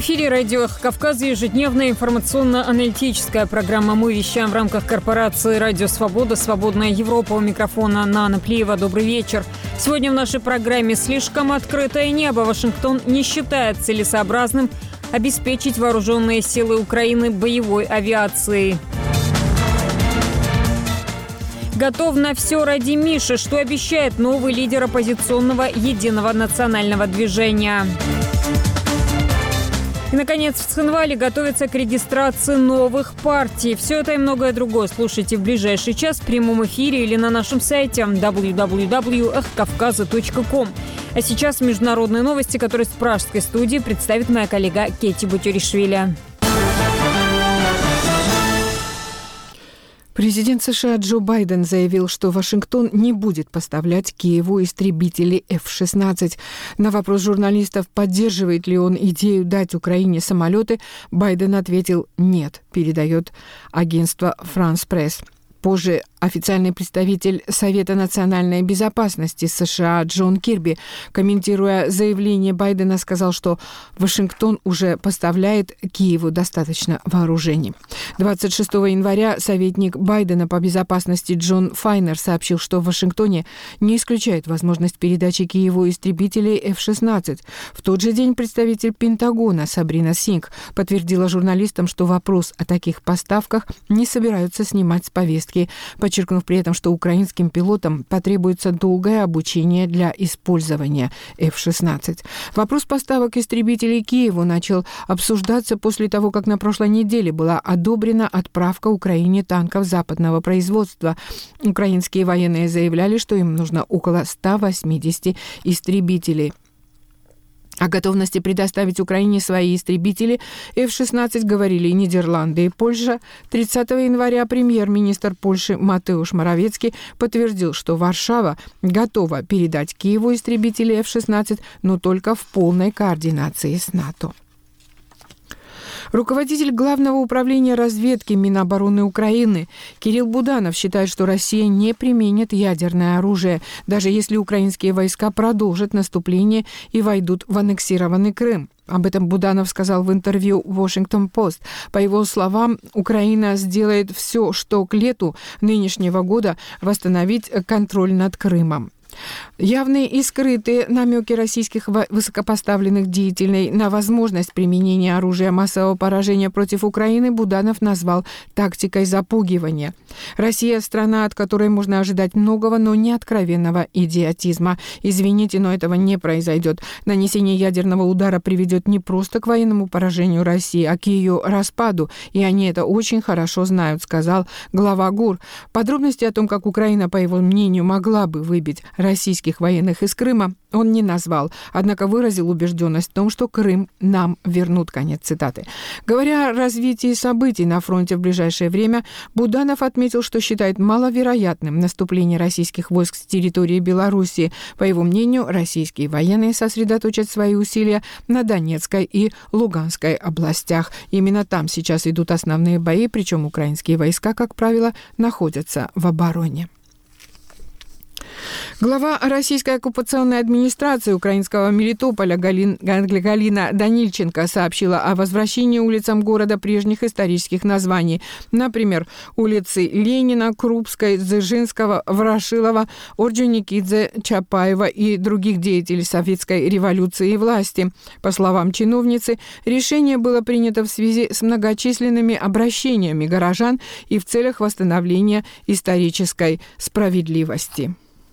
эфире радио «Эхо Кавказа» ежедневная информационно-аналитическая программа «Мы вещаем» в рамках корпорации «Радио Свобода», «Свободная Европа». У микрофона Нана Плиева. Добрый вечер. Сегодня в нашей программе слишком открытое небо. Вашингтон не считает целесообразным обеспечить вооруженные силы Украины боевой авиацией. Готов на все ради Миши, что обещает новый лидер оппозиционного Единого национального движения. И, наконец, в Цхинвале готовится к регистрации новых партий. Все это и многое другое слушайте в ближайший час в прямом эфире или на нашем сайте www.эхокавказа.ком. А сейчас международные новости, которые с пражской студии представит моя коллега Кетти Бутюришвили. Президент США Джо Байден заявил, что Вашингтон не будет поставлять Киеву истребители F-16. На вопрос журналистов, поддерживает ли он идею дать Украине самолеты, Байден ответил «нет», передает агентство «France Press». Позже официальный представитель Совета национальной безопасности США Джон Кирби, комментируя заявление Байдена, сказал, что Вашингтон уже поставляет Киеву достаточно вооружений. 26 января советник Байдена по безопасности Джон Файнер сообщил, что в Вашингтоне не исключает возможность передачи Киеву истребителей F-16. В тот же день представитель Пентагона Сабрина Синг подтвердила журналистам, что вопрос о таких поставках не собираются снимать с повестки, подчеркнув при этом, что украинским пилотам потребуется долгое обучение для использования F-16. Вопрос поставок истребителей Киеву начал обсуждаться после того, как на прошлой неделе была одобрена отправка Украине танков западного производства. Украинские военные заявляли, что им нужно около 180 истребителей. О готовности предоставить Украине свои истребители F-16 говорили и Нидерланды, и Польша. 30 января премьер-министр Польши Матеуш Моровецкий подтвердил, что Варшава готова передать Киеву истребители F-16, но только в полной координации с НАТО. Руководитель Главного управления разведки Минобороны Украины Кирилл Буданов считает, что Россия не применит ядерное оружие, даже если украинские войска продолжат наступление и войдут в аннексированный Крым. Об этом Буданов сказал в интервью Washington Post. По его словам, Украина сделает все, что к лету нынешнего года восстановить контроль над Крымом. Явные и скрытые намеки российских высокопоставленных деятелей на возможность применения оружия массового поражения против Украины Буданов назвал тактикой запугивания. Россия – страна, от которой можно ожидать многого, но не откровенного идиотизма. Извините, но этого не произойдет. Нанесение ядерного удара приведет не просто к военному поражению России, а к ее распаду. И они это очень хорошо знают, сказал глава ГУР. Подробности о том, как Украина, по его мнению, могла бы выбить российских военных из Крыма, он не назвал, однако выразил убежденность в том, что Крым нам вернут. Конец цитаты. Говоря о развитии событий на фронте в ближайшее время, Буданов отметил, что считает маловероятным наступление российских войск с территории Белоруссии. По его мнению, российские военные сосредоточат свои усилия на Донецкой и Луганской областях. Именно там сейчас идут основные бои, причем украинские войска, как правило, находятся в обороне. Глава российской оккупационной администрации украинского Мелитополя Галина Данильченко сообщила о возвращении улицам города прежних исторических названий. Например, улицы Ленина, Крупской, Дзержинского, Ворошилова, Орджоникидзе, Чапаева и других деятелей советской революции и власти. По словам чиновницы, решение было принято в связи с многочисленными обращениями горожан и в целях восстановления исторической справедливости.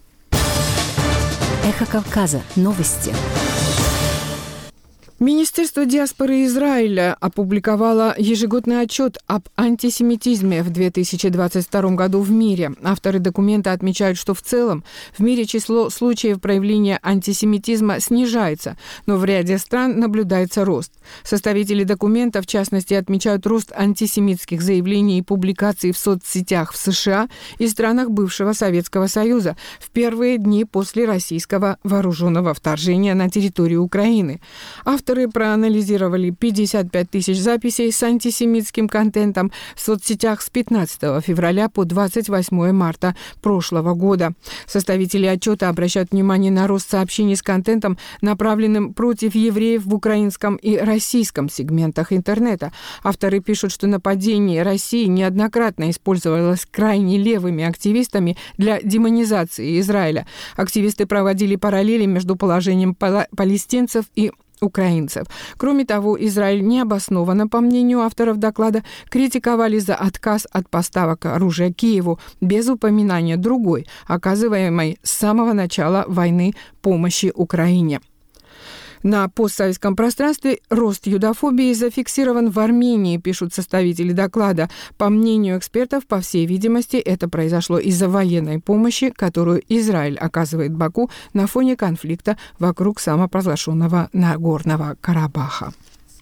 Эхо Кавказа. Новости. Министерство диаспоры Израиля опубликовало ежегодный отчет об антисемитизме в 2022 году в мире. Авторы документа отмечают, что в целом в мире число случаев проявления антисемитизма снижается, но в ряде стран наблюдается рост. Составители документа, в частности, отмечают рост антисемитских заявлений и публикаций в соцсетях в США и странах бывшего Советского Союза в первые дни после российского вооруженного вторжения на территорию Украины. Авторы Авторы проанализировали 55 тысяч записей с антисемитским контентом в соцсетях с 15 февраля по 28 марта прошлого года. Составители отчета обращают внимание на рост сообщений с контентом, направленным против евреев в украинском и российском сегментах интернета. Авторы пишут, что нападение России неоднократно использовалось крайне левыми активистами для демонизации Израиля. Активисты проводили параллели между положением палестинцев и украинцев. Кроме того, Израиль необоснованно, по мнению авторов доклада, критиковали за отказ от поставок оружия Киеву без упоминания другой, оказываемой с самого начала войны помощи Украине. На постсоветском пространстве рост юдофобии зафиксирован в Армении, пишут составители доклада. По мнению экспертов, по всей видимости, это произошло из-за военной помощи, которую Израиль оказывает Баку на фоне конфликта вокруг самопровозглашенного Нагорного Карабаха.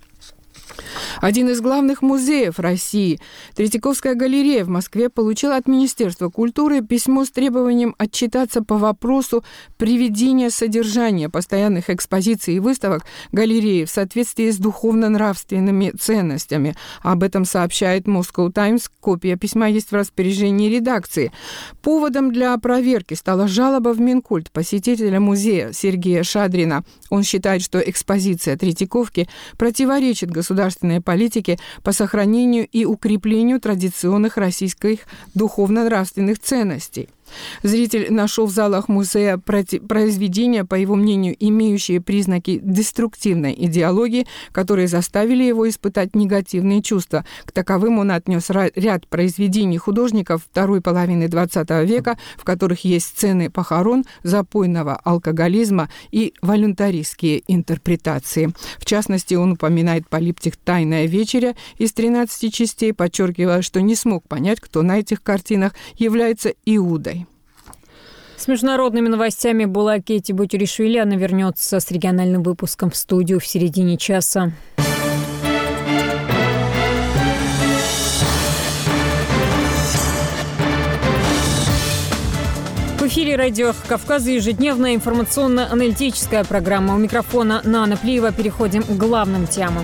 Один из главных музеев России, Третьяковская галерея в Москве, получила от Министерства культуры письмо с требованием отчитаться по вопросу приведения содержания постоянных экспозиций и выставок галереи в соответствии с духовно-нравственными ценностями. Об этом сообщает Moscow Times. Копия письма есть в распоряжении редакции. Поводом для проверки стала жалоба в Минкульт посетителя музея Сергея Шадрина. Он считает, что экспозиция Третьяковки противоречит государственной политике по сохранению и укреплению традиционных российских духовно-нравственных ценностей. Зритель нашел в залах музея произведения, по его мнению, имеющие признаки деструктивной идеологии, которые заставили его испытать негативные чувства. К таковым он отнес ряд произведений художников второй половины XX века, в которых есть сцены похорон, запойного алкоголизма и волюнтаристские интерпретации. В частности, он упоминает полиптих «Тайная вечеря» из 13 частей, подчеркивая, что не смог понять, кто на этих картинах является Иудой. С международными новостями была Кейти Бутюришвили. Она вернется с региональным выпуском в студию в середине часа. В эфире радио Кавказа ежедневная информационно-аналитическая программа. У микрофона Нана Плиева. Переходим к главным темам.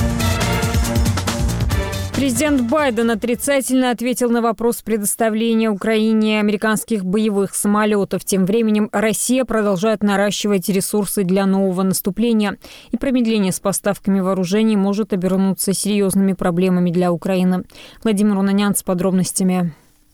Президент Байден отрицательно ответил на вопрос предоставления Украине американских боевых самолетов. Тем временем Россия продолжает наращивать ресурсы для нового наступления. И промедление с поставками вооружений может обернуться серьезными проблемами для Украины. Владимир Унанян с подробностями.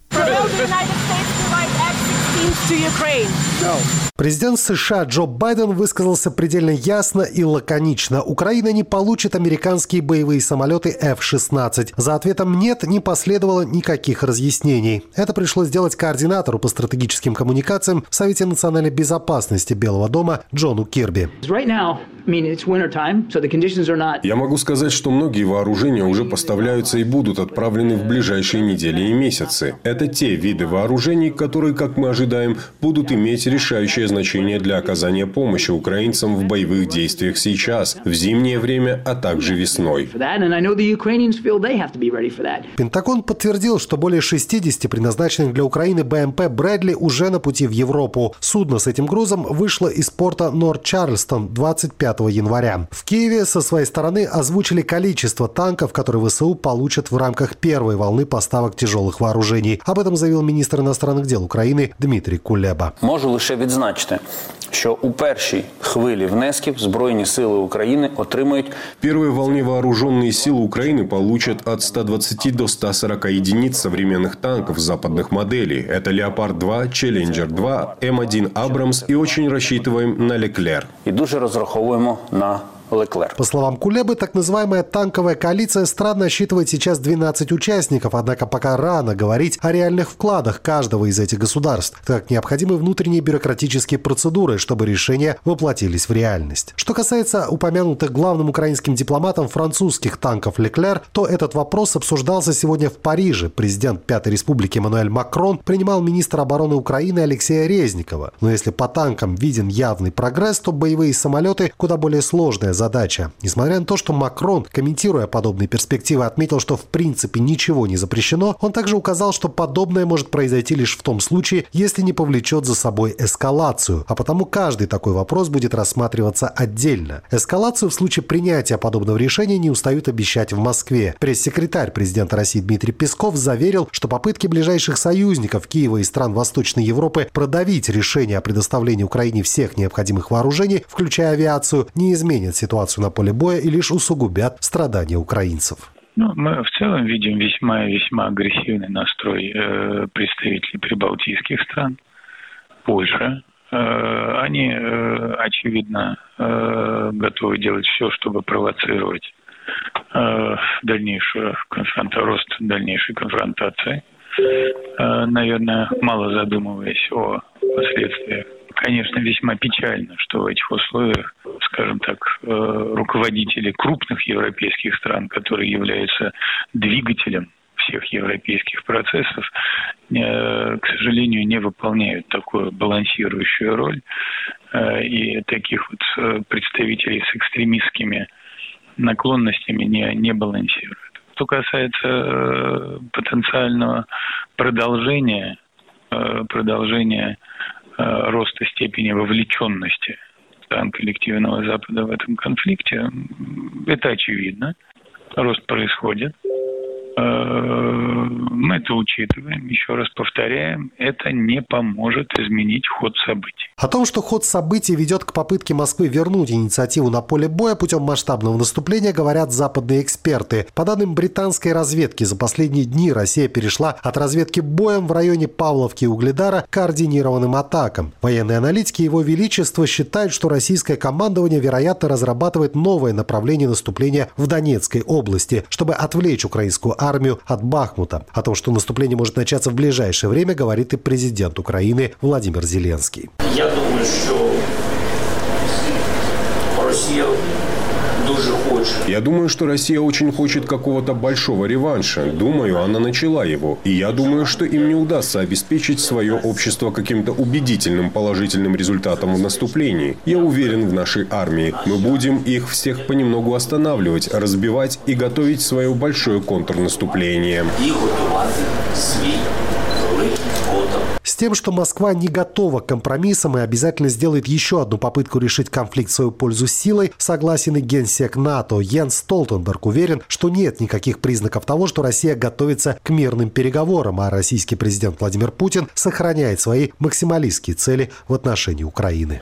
Президент США Джо Байден высказался предельно ясно и лаконично. Украина не получит американские боевые самолеты F-16. За ответом «нет» не последовало никаких разъяснений. Это пришлось сделать координатору по стратегическим коммуникациям в Совете национальной безопасности Белого дома Джону Кирби. Я могу сказать, что многие вооружения уже поставляются и будут отправлены в ближайшие недели и месяцы. Это те виды вооружений, которые, как мы ожидаем, будут иметь решающее значение для оказания помощи украинцам в боевых действиях сейчас, в зимнее время, а также весной. Пентагон подтвердил, что более 60 предназначенных для Украины БМП «Брэдли» уже на пути в Европу. Судно с этим грузом вышло из порта Норт-Чарльстон 25 января. В Киеве со своей стороны озвучили количество танков, которые ВСУ получат в рамках первой волны поставок тяжелых вооружений. Об этом заявил министр иностранных дел Украины Дмитрий Кулеба. Можу лише відзначити, що у першій хвилі внесків Збройні сили України отримають... В первой волне вооруженные силы Украины получат от 120 до 140 единиц современных танков западных моделей. Это «Леопард-2», «Челленджер-2», М1 «Абрамс» и очень рассчитываем на «Леклер». І дуже розраховуємо на Леклер. По словам Кулебы, так называемая танковая коалиция стран насчитывает сейчас 12 участников, однако пока рано говорить о реальных вкладах каждого из этих государств, так как необходимы внутренние бюрократические процедуры, чтобы решения воплотились в реальность. Что касается упомянутых главным украинским дипломатом французских танков «Леклер», то этот вопрос обсуждался сегодня в Париже. Президент Пятой Республики Эммануэль Макрон принимал министра обороны Украины Алексея Резникова. Но если по танкам виден явный прогресс, то боевые самолеты – куда более сложная задача. Несмотря на то, что Макрон, комментируя подобные перспективы, отметил, что в принципе ничего не запрещено, он также указал, что подобное может произойти лишь в том случае, если не повлечет за собой эскалацию, а потому каждый такой вопрос будет рассматриваться отдельно. Эскалацию в случае принятия подобного решения не устают обещать в Москве. Пресс-секретарь президента России Дмитрий Песков заверил, что попытки ближайших союзников Киева и стран Восточной Европы продавить решение о предоставлении Украине всех необходимых вооружений, включая авиацию, не изменят ситуацию на поле боя и лишь усугубят страдания украинцев. Мы в целом видим весьма агрессивный настрой представителей прибалтийских стран, Польши. Они, очевидно, готовы делать все, чтобы провоцировать рост дальнейшей конфронтации, наверное, мало задумываясь о последствиях. Конечно, весьма печально, что в этих условиях, скажем так, руководители крупных европейских стран, которые являются двигателем всех европейских процессов, к сожалению, не выполняют такую балансирующую роль, и таких вот представителей с экстремистскими наклонностями не балансируют. Что касается потенциального продолжения роста степени вовлеченности стран коллективного Запада в этом конфликте, это очевидно. Рост происходит. Мы это учитываем. Еще раз повторяем, это не поможет изменить ход событий. О том, что ход событий ведет к попытке Москвы вернуть инициативу на поле боя путем масштабного наступления, говорят западные эксперты. По данным британской разведки, за последние дни Россия перешла от разведки боем в районе Павловки и Угледара к координированным атакам. Военные аналитики Его Величества считают, что российское командование, вероятно, разрабатывает новое направление наступления в Донецкой области, чтобы отвлечь украинскую армию от Бахмута. О том, что наступление может начаться в ближайшее время, говорит и президент Украины Владимир Зеленский. Я думаю, що Росія дуже хоче. Я думаю, что Россия очень хочет какого-то большого реванша. Думаю, она начала его. И я думаю, что им не удастся обеспечить свое общество каким-то убедительным положительным результатом в наступлении. Я уверен в нашей армии. Мы будем их всех понемногу останавливать, разбивать и готовить свое большое контрнаступление. І готувати свій великий контр. С тем, что Москва не готова к компромиссам и обязательно сделает еще одну попытку решить конфликт в свою пользу силой, согласен и генсек НАТО Йенс Столтенберг уверен, что нет никаких признаков того, что Россия готовится к мирным переговорам, а российский президент Владимир Путин сохраняет свои максималистские цели в отношении Украины.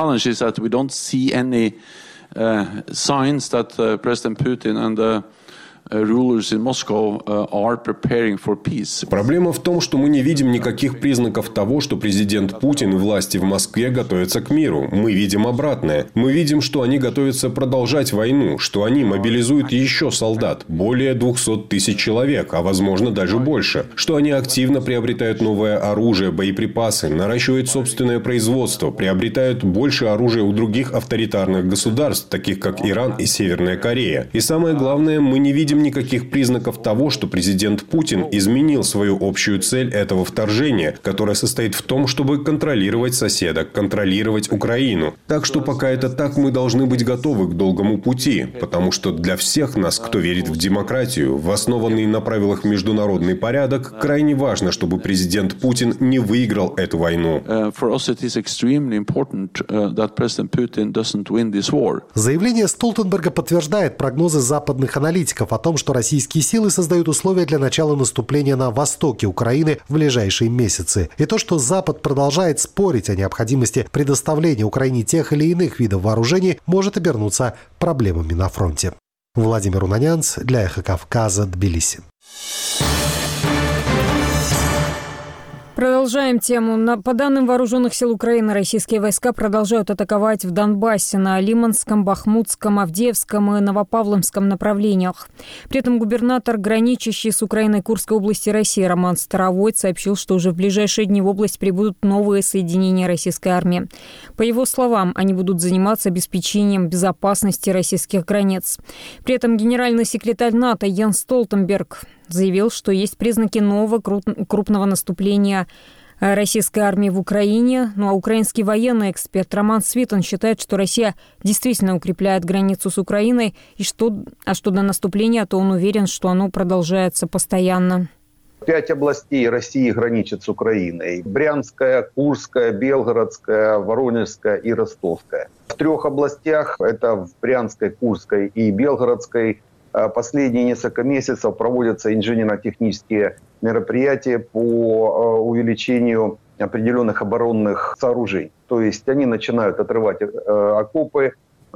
Проблема в том, что мы не видим никаких признаков того, что президент Путин и власти в Москве готовятся к миру. Мы видим обратное. Мы видим, что они готовятся продолжать войну, что они мобилизуют еще солдат, более 200 тысяч человек, а возможно даже больше, что они активно приобретают новое оружие, боеприпасы, наращивают собственное производство, приобретают больше оружия у других авторитарных государств, таких как Иран и Северная Корея. И самое главное, мы не видим никаких признаков того, что президент Путин изменил свою общую цель этого вторжения, которая состоит в том, чтобы контролировать соседа, контролировать Украину. Так что пока это так, мы должны быть готовы к долгому пути, потому что для всех нас, кто верит в демократию, в основанный на правилах международный порядок, крайне важно, чтобы президент Путин не выиграл эту войну. Заявление Столтенберга подтверждает прогнозы западных аналитиков о том, что российские силы создают условия для начала наступления на востоке Украины в ближайшие месяцы. И то, что Запад продолжает спорить о необходимости предоставления Украине тех или иных видов вооружений, может обернуться проблемами на фронте. Владимир Унанянц для «Эхо Кавказа», Тбилиси. Продолжаем тему. По данным Вооруженных сил Украины, российские войска продолжают атаковать в Донбассе на Лиманском, Бахмутском, Авдеевском и Новопавловском направлениях. При этом губернатор, граничащий с Украиной Курской области России, Роман Старовойт сообщил, что уже в ближайшие дни в область прибудут новые соединения российской армии. По его словам, они будут заниматься обеспечением безопасности российских границ. При этом генеральный секретарь НАТО Йенс Столтенберг заявил, что есть признаки нового крупного наступления российской армии в Украине. Ну а украинский военный эксперт Роман Свитан считает, что Россия действительно укрепляет границу с Украиной, и что до наступления, то он уверен, что оно продолжается постоянно. 5 областей России граничат с Украиной. Брянская, Курская, Белгородская, Воронежская и Ростовская. В 3 областях, это в Брянской, Курской и Белгородской, последние несколько месяцев проводятся инженерно-технические мероприятия по увеличению определенных оборонных сооружений. То есть они начинают отрывать окопы,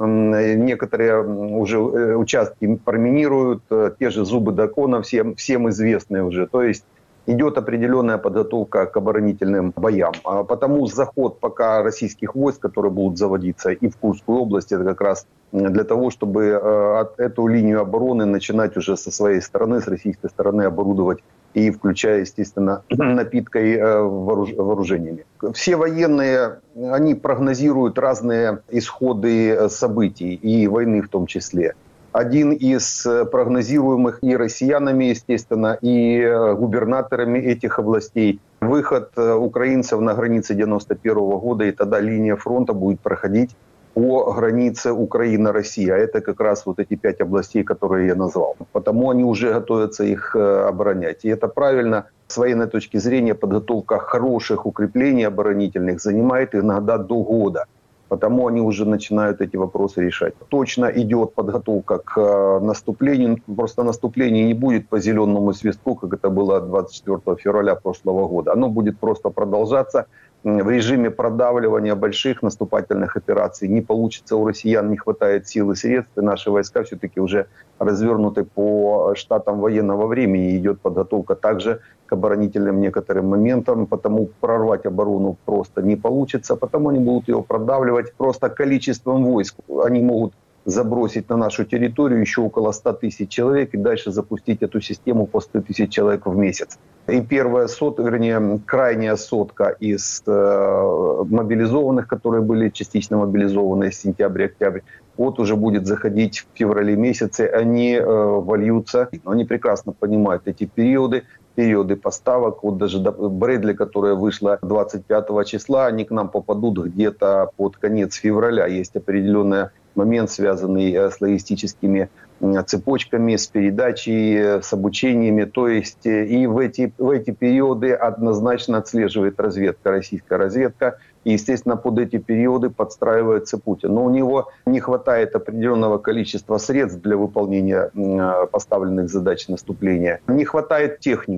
некоторые уже участки проминируют, те же зубы дракона, всем известные уже. То есть идет определенная подготовка к оборонительным боям. А потому заход пока российских войск, которые будут заводиться и в Курскую область, это как раз для того, чтобы эту линию обороны начинать уже со своей стороны, с российской стороны оборудовать и включая, естественно, напиткой вооружениями. Все военные, они прогнозируют разные исходы событий, и войны в том числе. Один из прогнозируемых и россиянами, естественно, и губернаторами этих областей – выход украинцев на границе 91 года, и тогда линия фронта будет проходить по границе Украина-Россия. Это как раз вот эти 5 областей, которые я назвал. Потому они уже готовятся их оборонять. И это правильно. С военной точки зрения подготовка хороших укреплений оборонительных занимает иногда до года. Потому они уже начинают эти вопросы решать. Точно идет подготовка к наступлению. Просто наступление не будет по зеленому свистку, как это было 24 февраля прошлого года. Оно будет просто продолжаться в режиме продавливания больших наступательных операций. Не получится, у россиян не хватает сил и средств. И наши войска все-таки уже развернуты по штатам военного времени. Идет подготовка также к оборонительным некоторым моментам. Потому прорвать оборону просто не получится. Потому они будут ее продавливать просто количеством войск. Они могут забросить на нашу территорию еще около 100 тысяч человек и дальше запустить эту систему по 100 тысяч человек в месяц. И первая сотка, вернее, крайняя сотка из мобилизованных, которые были частично мобилизованы с сентября-октября, вот уже будет заходить в феврале месяце, они вольются. Они прекрасно понимают эти периоды поставок. Вот даже Брэдли, которая вышла 25 числа, они к нам попадут где-то под конец февраля. Есть определенный момент, связанный с логистическими цепочками, с передачей, с обучениями. То есть и в эти периоды однозначно отслеживает разведка, российская разведка. И, естественно, под эти периоды подстраивается Путин. Но у него не хватает определенного количества средств для выполнения поставленных задач наступления. Не хватает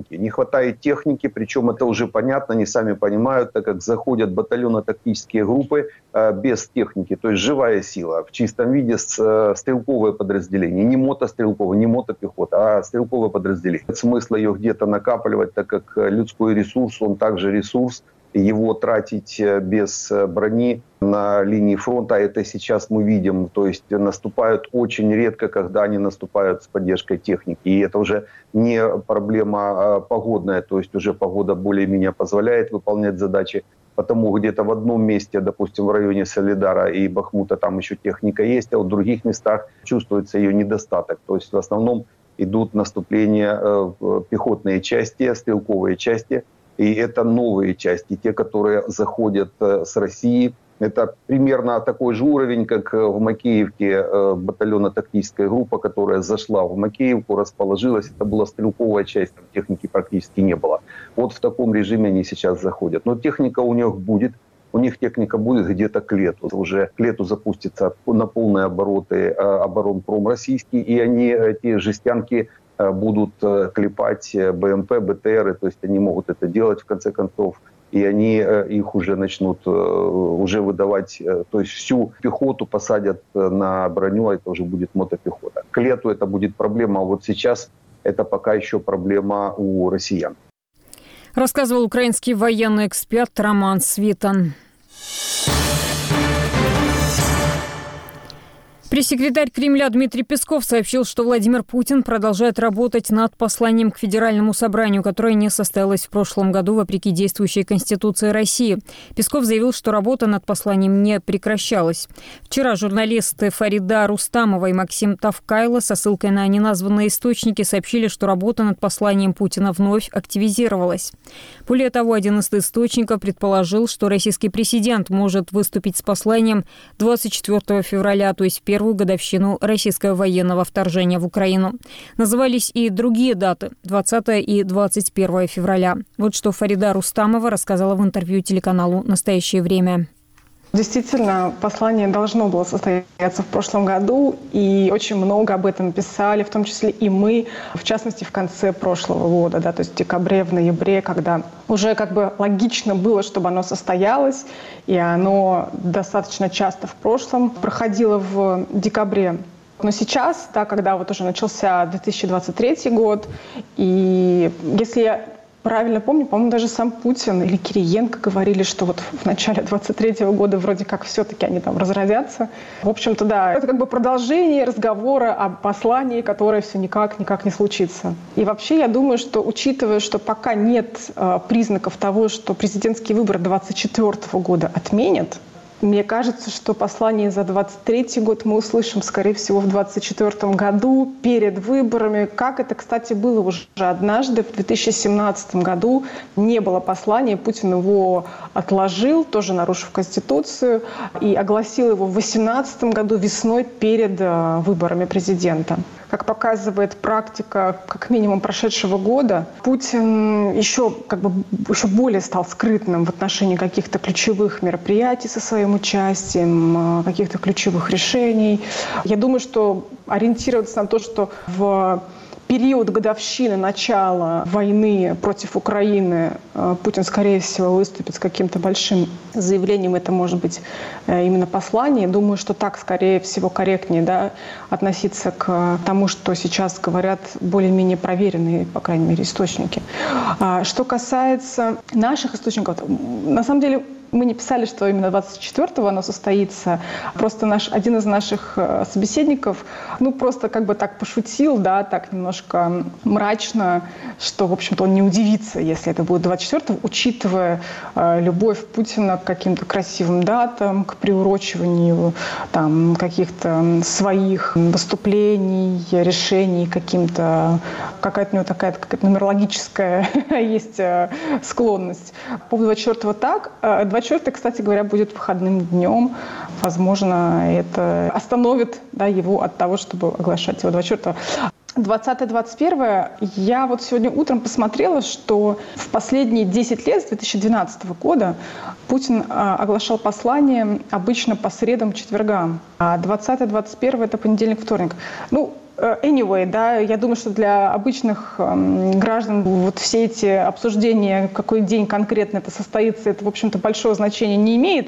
техники, причем это уже понятно, они сами понимают, так как заходят батальонно-тактические группы без техники, то есть живая сила, в чистом виде стрелковое подразделение. Не мотострелковое, не мотопехота, а стрелковое подразделение. Смысла ее где-то накапливать, так как людской ресурс, он также ресурс, его тратить без брони на линии фронта, это сейчас мы видим, то есть наступают очень редко, когда они наступают с поддержкой техники. И это уже не проблема погодная, то есть уже погода более-менее позволяет выполнять задачи. Потому где-то в одном месте, допустим, в районе Солидара и Бахмута, там еще техника есть, а в других местах чувствуется ее недостаток. То есть в основном идут наступления пехотные части, стрелковые части. И это новые части, те, которые заходят с России. Это примерно такой же уровень, как в Макеевке батальонно-тактическая группа, которая зашла в Макеевку, расположилась. Это была стрелковая часть, там техники практически не было. Вот в таком режиме они сейчас заходят. Но техника у них будет. У них техника будет где-то к лету. Уже к лету запустится на полные обороты оборонпром российский. И они, эти жестянки, будут клепать БМП, БТРы, то есть они могут это делать в конце концов, и они их уже начнут уже выдавать, то есть всю пехоту посадят на броню, а это уже будет мотопехота. К лету это будет проблема, а вот сейчас это пока еще проблема у россиян. Рассказывал украинский военный эксперт Роман Свитан. Пресс-секретарь Кремля Дмитрий Песков сообщил, что Владимир Путин продолжает работать над посланием к Федеральному собранию, которое не состоялось в прошлом году вопреки действующей Конституции России. Песков заявил, что работа над посланием не прекращалась. Вчера журналисты Фарида Рустамова и Максим Тавкайло со ссылкой на неназванные источники сообщили, что работа над посланием Путина вновь активизировалась. Более того, один из источников предположил, что российский президент может выступить с посланием 24 февраля, то есть первую годовщину российского военного вторжения в Украину. Назывались и другие даты – 20 и 21 февраля. Вот что Фарида Рустамова рассказала в интервью телеканалу «Настоящее время». Действительно, послание должно было состояться в прошлом году, и очень много об этом писали, в том числе и мы, в частности, в конце прошлого года, да, то есть в декабре, в ноябре, когда уже как бы логично было, чтобы оно состоялось, и оно достаточно часто в прошлом проходило в декабре. Но сейчас, да, когда вот уже начался 2023 год, и если я правильно помню, по-моему, даже сам Путин или Кириенко говорили, что вот в начале 23-го года вроде как все-таки они там разродятся. В общем-то, да, это как бы продолжение разговора о послании, которое все никак не случится. И вообще я думаю, что учитывая, что пока нет признаков того, что президентские выборы 24-го года отменят, мне кажется, что послание за 23-й год мы услышим, скорее всего, в 24-м году, перед выборами. Как это, кстати, было уже однажды, в 2017 году. Не было послания, Путин его отложил, тоже нарушив Конституцию, и огласил его в 2018 году весной перед выборами президента. Как показывает практика, как минимум, прошедшего года, Путин еще более стал скрытным в отношении каких-то ключевых мероприятий со своим участием, каких-то ключевых решений. Я думаю, что ориентироваться на то, что в период годовщины начала войны против Украины Путин, скорее всего, выступит с каким-то большим заявлением. Это может быть именно послание. Думаю, что так, скорее всего, корректнее, да, относиться к тому, что сейчас говорят более-менее проверенные, по крайней мере, источники. Что касается наших источников, на самом деле, мы не писали, что именно 24-го оно состоится. Просто один из наших собеседников, просто как бы так пошутил, да, так немножко мрачно, что, в общем-то, он не удивится, если это будет 24-го, учитывая любовь Путина к каким-то красивым датам, к приурочиванию там каких-то своих выступлений, решений, какая-то у него такая какая-то нумерологическая есть склонность. По поводу 24-го так. 24-й, кстати говоря, будет выходным днем. Возможно, это остановит, да, его от того, чтобы оглашать его 24-го. 20-21 я вот сегодня утром посмотрела, что в последние 10 лет, с 2012 года, Путин оглашал послание обычно по средам, четвергам. А 20-21 это понедельник, вторник. Anyway, да, я думаю, что для обычных граждан вот все эти обсуждения, какой день конкретно это состоится, это, в общем-то, большого значения не имеет.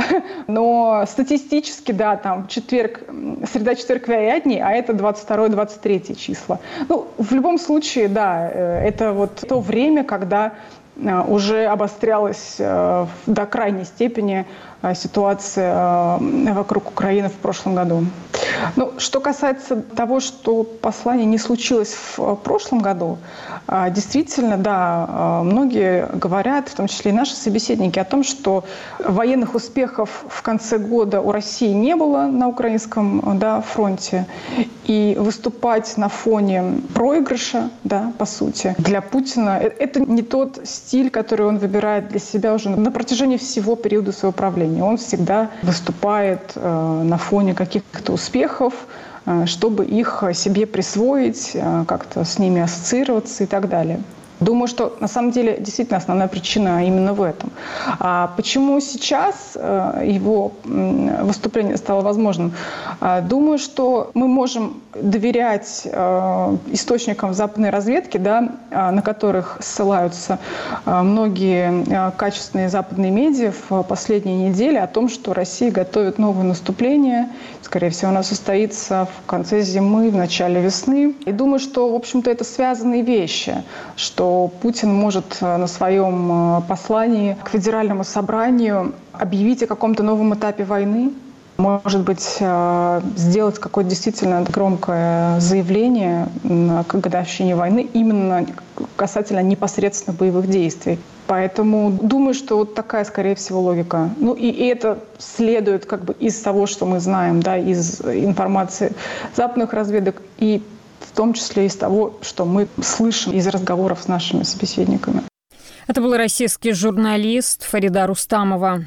Но статистически, да, там среда, четверг, вероятнее, а это 22-23 числа. В любом случае, да, это вот то время, когда уже обострялась до крайней степени ситуация вокруг Украины в прошлом году. Что касается того, что послание не случилось в прошлом году, действительно, да, многие говорят, в том числе и наши собеседники, о том, что военных успехов в конце года у России не было на украинском, да, фронте. И выступать на фоне проигрыша, да, по сути, для Путина – это не тот стиль, который он выбирает для себя уже на протяжении всего периода своего правления. Он всегда выступает на фоне каких-то успехов, чтобы их себе присвоить, как-то с ними ассоциироваться и так далее. Думаю, что на самом деле действительно основная причина именно в этом. А почему сейчас его выступление стало возможным? Думаю, что мы можем доверять источникам западной разведки, да, на которых ссылаются многие качественные западные медиа в последние недели, о том, что Россия готовит новое наступление. Скорее всего, оно состоится в конце зимы, в начале весны. И думаю, что, в общем-то, это связанные вещи, что Путин может на своем послании к Федеральному собранию объявить о каком-то новом этапе войны, может быть, сделать какое-то действительно громкое заявление к годовщине войны именно касательно непосредственно боевых действий. Поэтому думаю, что вот такая, скорее всего, логика. Ну и это следует как бы из того, что мы знаем, да, из информации западных разведок и в том числе из того, что мы слышим из разговоров с нашими собеседниками. Это был российский журналист Фарида Рустамова.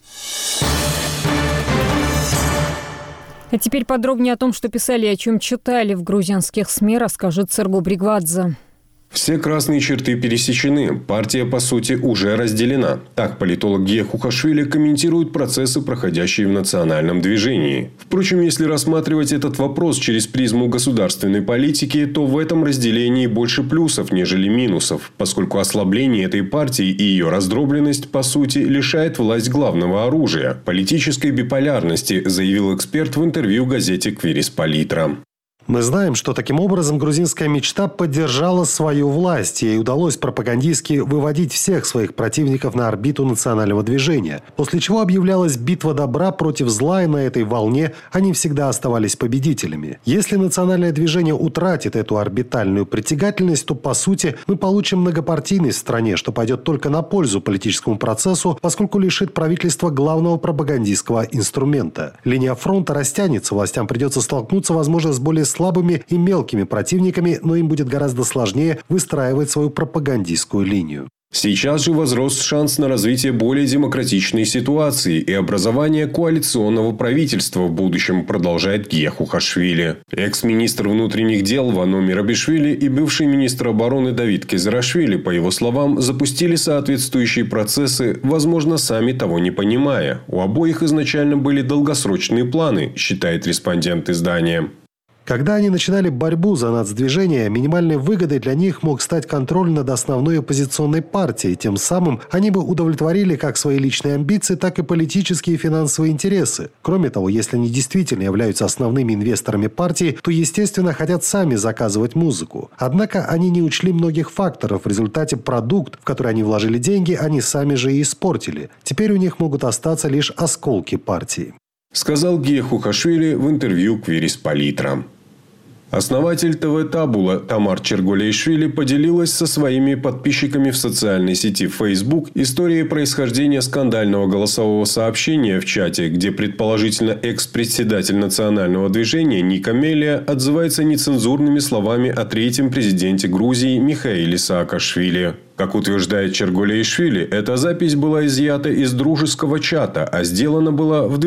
А теперь подробнее о том, что писали и о чем читали в грузинских СМИ, расскажет Серго Бригвадзе. Все красные черты пересечены. Партия, по сути, уже разделена. Так политолог Гия Хухашвили комментирует процессы, проходящие в национальном движении. Впрочем, если рассматривать этот вопрос через призму государственной политики, то в этом разделении больше плюсов, нежели минусов, поскольку ослабление этой партии и ее раздробленность, по сути, лишает власть главного оружия – политической биполярности, заявил эксперт в интервью газете «Квирис Политра». Мы знаем, что таким образом грузинская мечта поддержала свою власть. Ей удалось пропагандистски выводить всех своих противников на орбиту национального движения. После чего объявлялась битва добра против зла, и на этой волне они всегда оставались победителями. Если национальное движение утратит эту орбитальную притягательность, то, по сути, мы получим многопартийность в стране, что пойдет только на пользу политическому процессу, поскольку лишит правительства главного пропагандистского инструмента. Линия фронта растянется, властям придется столкнуться, возможно, с более слабыми и мелкими противниками, но им будет гораздо сложнее выстраивать свою пропагандистскую линию. Сейчас же возрос шанс на развитие более демократичной ситуации и образование коалиционного правительства в будущем, продолжает Гия Хухашвили. Экс-министр внутренних дел Вано Мирабишвили и бывший министр обороны Давид Кезирашвили, по его словам, запустили соответствующие процессы, возможно, сами того не понимая. У обоих изначально были долгосрочные планы, считает респондент издания. Когда они начинали борьбу за нацдвижение, минимальной выгодой для них мог стать контроль над основной оппозиционной партией. Тем самым они бы удовлетворили как свои личные амбиции, так и политические и финансовые интересы. Кроме того, если они действительно являются основными инвесторами партии, то, естественно, хотят сами заказывать музыку. Однако они не учли многих факторов. В результате продукт, в который они вложили деньги, они сами же и испортили. Теперь у них могут остаться лишь осколки партии. Сказал Гия Хухашвили в интервью «Квирис Политра». Основатель ТВ «Табула» Тамар Черголейшвили поделилась со своими подписчиками в социальной сети Facebook историей происхождения скандального голосового сообщения в чате, где предположительно экс-председатель национального движения Ника Мелия отзывается нецензурными словами о третьем президенте Грузии Михаиле Саакашвили. Как утверждает Черголейшвили, эта запись была изъята из дружеского чата, а сделана была в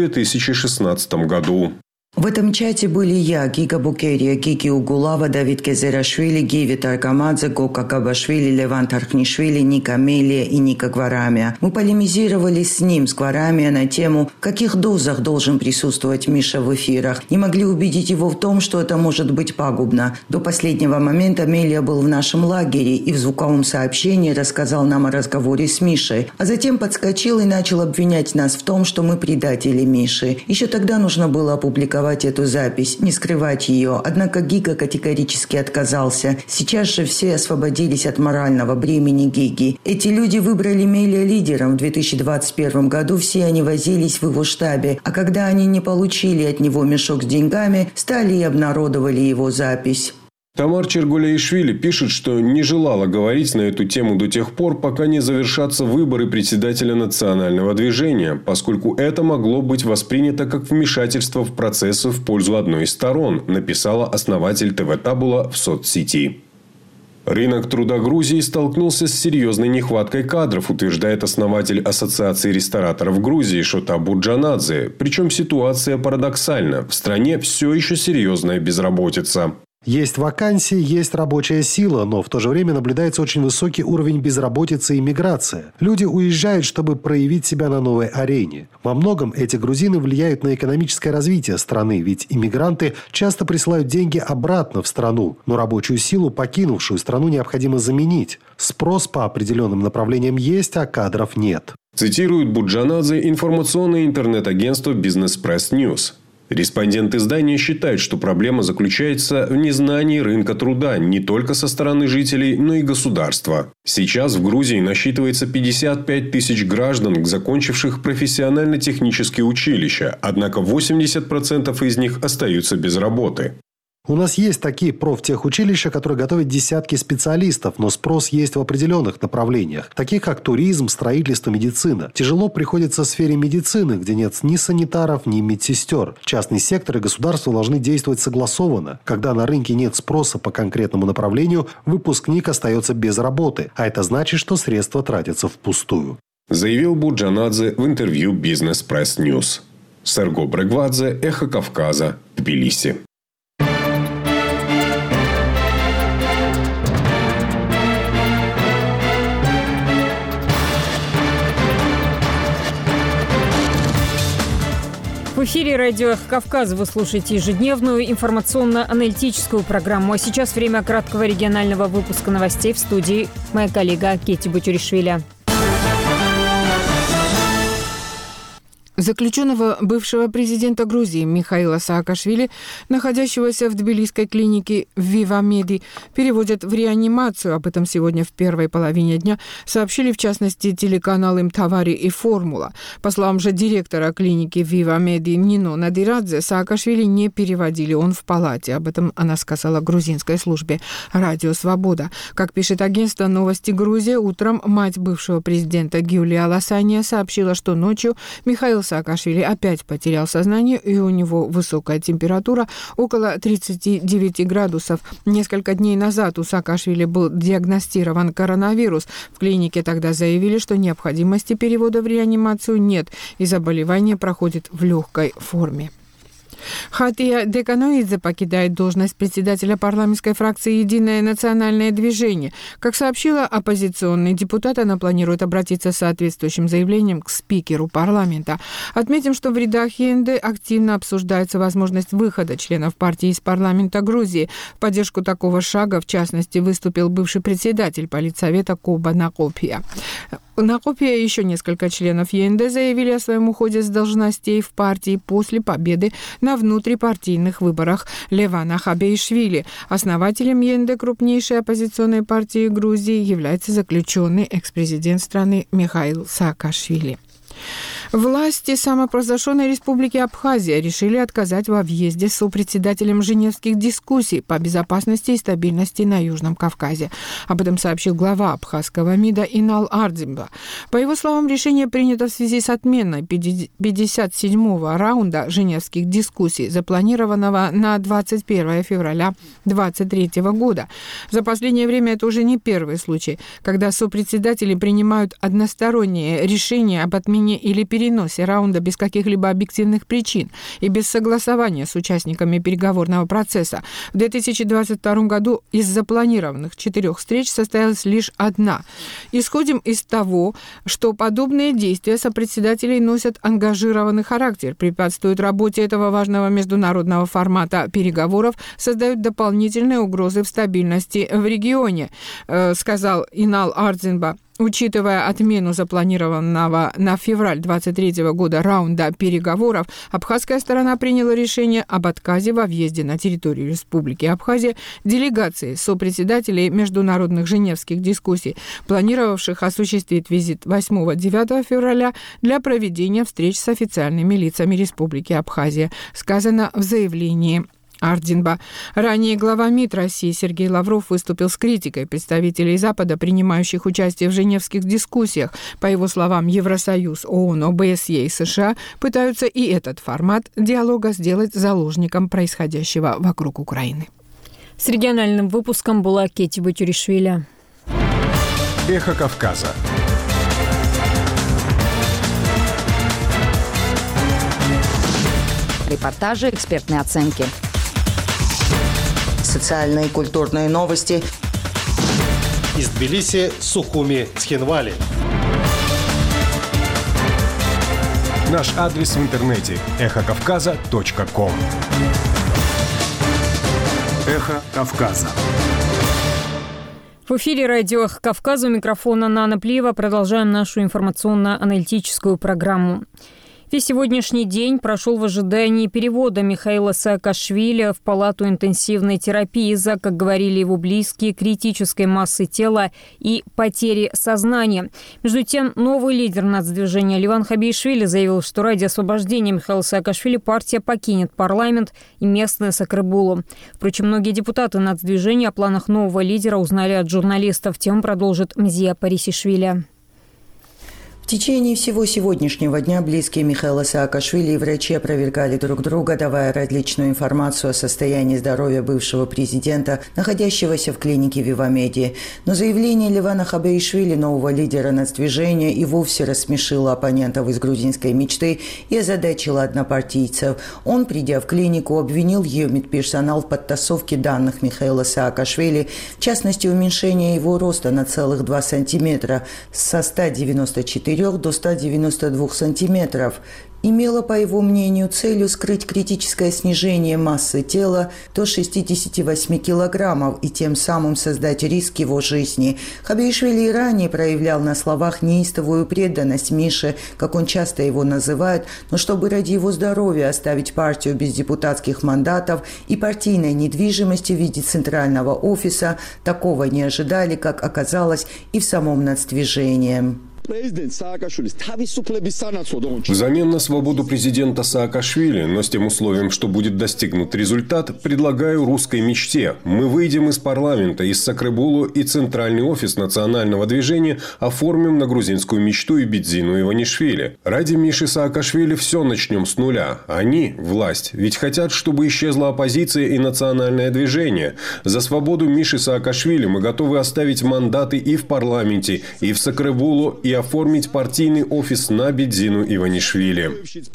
2016 году. В этом чате были я, Гига Букерия, Гиги Угулава, Давид Кезирашвили, Гиви Таркамадзе, Гока Кабашвили, Леван Тархнишвили, Ника Мелия и Ника Гварамия. Мы полемизировали с ним, с Гварамия, на тему, в каких дозах должен присутствовать Миша в эфирах. Не могли убедить его в том, что это может быть пагубно. До последнего момента Мелия был в нашем лагере и в звуковом сообщении рассказал нам о разговоре с Мишей. А затем подскочил и начал обвинять нас в том, что мы предатели Миши. Еще тогда нужно было опубликовать эту запись, не скрывать ее. Однако Гига категорически отказался. Сейчас же все освободились от морального бремени Гиги. Эти люди выбрали Мелия лидером. В 2021 году все они возились в его штабе. А когда они не получили от него мешок с деньгами, стали и обнародовали его запись. Тамар Черголейшвили пишет, что не желала говорить на эту тему до тех пор, пока не завершатся выборы председателя национального движения, поскольку это могло быть воспринято как вмешательство в процессы в пользу одной из сторон, написала основатель ТВ «Табула» в соцсети. Рынок труда Грузии столкнулся с серьезной нехваткой кадров, утверждает основатель Ассоциации рестораторов Грузии Шота Бурджанадзе. Причем ситуация парадоксальна. В стране все еще серьезная безработица. Есть вакансии, есть рабочая сила, но в то же время наблюдается очень высокий уровень безработицы и миграция. Люди уезжают, чтобы проявить себя на новой арене. Во многом эти грузины влияют на экономическое развитие страны, ведь иммигранты часто присылают деньги обратно в страну, но рабочую силу, покинувшую страну, необходимо заменить. Спрос по определенным направлениям есть, а кадров нет. Цитирует Бурджанадзе информационное интернет-агентство Business Press News. Респондент издания считает, что проблема заключается в незнании рынка труда не только со стороны жителей, но и государства. Сейчас в Грузии насчитывается 55 тысяч граждан, закончивших профессионально-технические училища, однако 80% из них остаются без работы. У нас есть такие профтехучилища, которые готовят десятки специалистов, но спрос есть в определенных направлениях, таких как туризм, строительство, медицина. Тяжело приходится в сфере медицины, где нет ни санитаров, ни медсестер. Частный сектор и государство должны действовать согласованно. Когда на рынке нет спроса по конкретному направлению, выпускник остается без работы, а это значит, что средства тратятся впустую. Заявил Буджанадзе в интервью Business Press News. Серго Брегвадзе, Эхо Кавказа, Тбилиси. В эфире радио «Эхо Кавказа» вы слушаете ежедневную информационно-аналитическую программу. А сейчас время краткого регионального выпуска новостей. В студии моя коллега Кетти Бутюришвили. Заключенного бывшего президента Грузии Михаила Саакашвили, находящегося в тбилисской клинике Вивамеди, переводят в реанимацию. Об этом сегодня в первой половине дня сообщили, в частности, телеканалы «Мтавари» и «Формула». По словам же директора клиники Вивамеди Нино Надирадзе, Саакашвили не переводили, он в палате. Об этом она сказала грузинской службе «Радио Свобода». Как пишет агентство «Новости Грузии», утром мать бывшего президента Гюлия Ласания сообщила, что ночью Михаил Саакашвили опять потерял сознание, и у него высокая температура около 39 градусов. Несколько дней назад у Саакашвили был диагностирован коронавирус. В клинике тогда заявили, что необходимости перевода в реанимацию нет, и заболевание проходит в легкой форме. Хатия Деканоидзе покидает должность председателя парламентской фракции «Единое национальное движение». Как сообщила оппозиционный депутат, она планирует обратиться с соответствующим заявлением к спикеру парламента. Отметим, что в рядах ЕНД активно обсуждается возможность выхода членов партии из парламента Грузии. В поддержку такого шага, в частности, выступил бывший председатель политсовета Коба Накопия. Накопия и еще несколько членов ЕНД заявили о своем уходе с должностей в партии после победы на внутрипартийных выборах Левана Хабеишвили. Основателем ЕНД, крупнейшей оппозиционной партии Грузии, является заключенный экс-президент страны Михаил Саакашвили. Власти самопровозглашенной республики Абхазия решили отказать во въезде сопредседателям женевских дискуссий по безопасности и стабильности на Южном Кавказе. Об этом сообщил глава абхазского МИДа Инал Ардзимба. По его словам, решение принято в связи с отменой 57-го раунда женевских дискуссий, запланированного на 21 февраля 2023 года. За последнее время это уже не первый случай, когда сопредседатели принимают односторонние решения об отмене или переносе раунда без каких-либо объективных причин и без согласования с участниками переговорного процесса. В 2022 году из запланированных 4 встреч состоялась лишь одна. Исходим из того, что подобные действия сопредседателей носят ангажированный характер, препятствуют работе этого важного международного формата переговоров, создают дополнительные угрозы в стабильности в регионе, сказал Инал Ардзимба. Учитывая отмену запланированного на февраль 2023 года раунда переговоров, абхазская сторона приняла решение об отказе во въезде на территорию Республики Абхазия делегации сопредседателей международных женевских дискуссий, планировавших осуществить визит 8-9 февраля для проведения встреч с официальными лицами Республики Абхазия, сказано в заявлении Ардзимба. Ранее глава МИД России Сергей Лавров выступил с критикой представителей Запада, принимающих участие в женевских дискуссиях. По его словам, Евросоюз, ООН, ОБСЕ и США пытаются и этот формат диалога сделать заложником происходящего вокруг Украины. С региональным выпуском была Кетти Бутюришвили. Эхо Кавказа. Репортажи, экспертные оценки. Социальные и культурные новости. Из Тбилиси, Сухуми, Цхинвали. Наш адрес в интернете – эхокавказа.ком. Эхо Кавказа. В эфире радио «Эхо Кавказа», у микрофона Нана Плиева. Продолжаем нашу информационно-аналитическую программу. Весь сегодняшний день прошел в ожидании перевода Михаила Саакашвили в палату интенсивной терапии из-за, как говорили его близкие, критической массы тела и потери сознания. Между тем, новый лидер нацдвижения Леван Хабиишвили заявил, что ради освобождения Михаила Саакашвили партия покинет парламент и местное Сакрабулу. Впрочем, многие депутаты нацдвижения о планах нового лидера узнали от журналистов. Тему продолжит Мзия Парисишвили. В течение всего сегодняшнего дня близкие Михаила Саакашвили и врачи опровергали друг друга, давая различную информацию о состоянии здоровья бывшего президента, находящегося в клинике Вивамеди. Но заявление Левана Хабиишвили, нового лидера нацдвижения, и вовсе рассмешило оппонентов из грузинской мечты и озадачило однопартийцев. Он, придя в клинику, обвинил ее медперсонал в подтасовке данных Михаила Саакашвили, в частности, уменьшение его роста на целых 2 сантиметра со 194 до 192 сантиметров, имела, по его мнению, целью скрыть критическое снижение массы тела до 68 килограммов и тем самым создать риск его жизни. Хабиишвили и ранее проявлял на словах неистовую преданность Мише, как он часто его называет, но чтобы ради его здоровья оставить партию без депутатских мандатов и партийной недвижимости в виде центрального офиса, такого не ожидали, как оказалось, и в самом нацдвижении. Взамен на свободу президента Саакашвили, но с тем условием, что будет достигнут результат, предлагаю русской мечте. Мы выйдем из парламента, из Сакрабулу и центральный офис национального движения оформим на грузинскую мечту и Бидзину Иванишвили. Ради Миши Саакашвили все начнем с нуля. Они, власть, ведь хотят, чтобы исчезла оппозиция и национальное движение. За свободу Миши Саакашвили мы готовы оставить мандаты и в парламенте, и в Сакрабулу, и оформить партийный офис на Бидзину Иванишвили.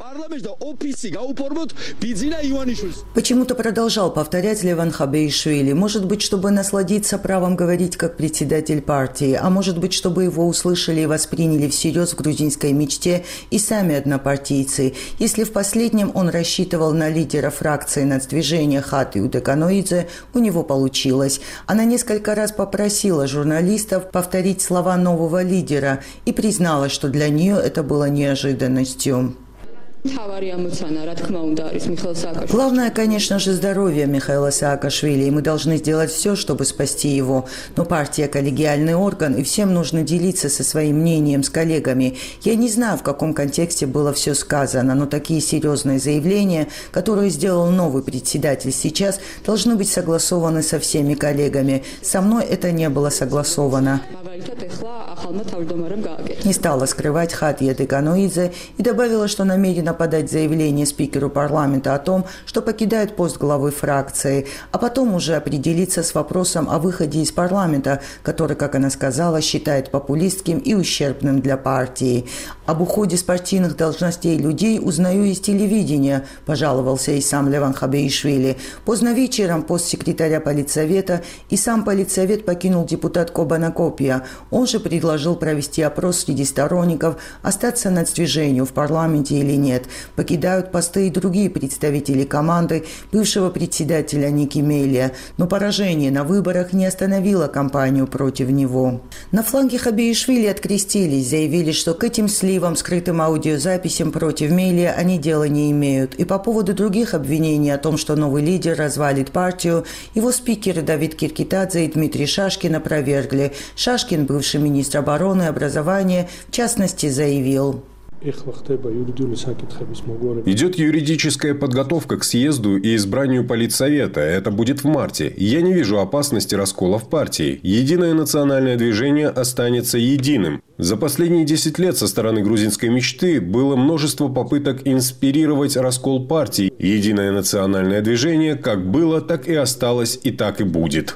Почему-то продолжал повторять Леван Хабиишвили. Может быть, чтобы насладиться правом говорить как председатель партии, а может быть, чтобы его услышали и восприняли всерьез в грузинской мечте и сами однопартийцы. Если в последнем он рассчитывал на лидера фракции нацдвижения Хатию Деканоидзе, у него получилось. Она несколько раз попросила журналистов повторить слова нового лидера и призналась, что для нее это было неожиданностью. Главное, конечно же, здоровье Михаила Саакашвили, и мы должны сделать все, чтобы спасти его. Но партия – коллегиальный орган, и всем нужно делиться со своим мнением с коллегами. Я не знаю, в каком контексте было все сказано, но такие серьезные заявления, которые сделал новый председатель сейчас, должны быть согласованы со всеми коллегами. Со мной это не было согласовано. Не стала скрывать Хатия Деканоидзе и добавила, что намерена подать заявление спикеру парламента о том, что покидает пост главы фракции, а потом уже определиться с вопросом о выходе из парламента, который, как она сказала, считает популистским и ущербным для партии. Об уходе с партийных должностей людей узнаю из телевидения, пожаловался и сам Леван Хабиишвили. Поздно вечером пост секретаря политсовета и сам политсовет покинул депутат Кобана Копия. Он же предложил провести опрос среди сторонников, остаться нацдвижению в парламенте или нет. Покидают посты и другие представители команды бывшего председателя Ники Мелия, но поражение на выборах не остановило кампанию против него. На фланге Хабиишвили открестились, заявили, что к этим сливам, скрытым аудиозаписям против Мелия они дела не имеют. И по поводу других обвинений о том, что новый лидер развалит партию, его спикеры Давид Киркитадзе и Дмитрий Шашкин опровергли. Шашкин, бывший министр обороны и образования, в частности, заявил: идет юридическая подготовка к съезду и избранию политсовета. Это будет в марте. Я не вижу опасности раскола в партии. Единое национальное движение останется единым. За последние 10 лет со стороны грузинской мечты было множество попыток инспирировать раскол партии. Единое национальное движение как было, так и осталось, и так и будет.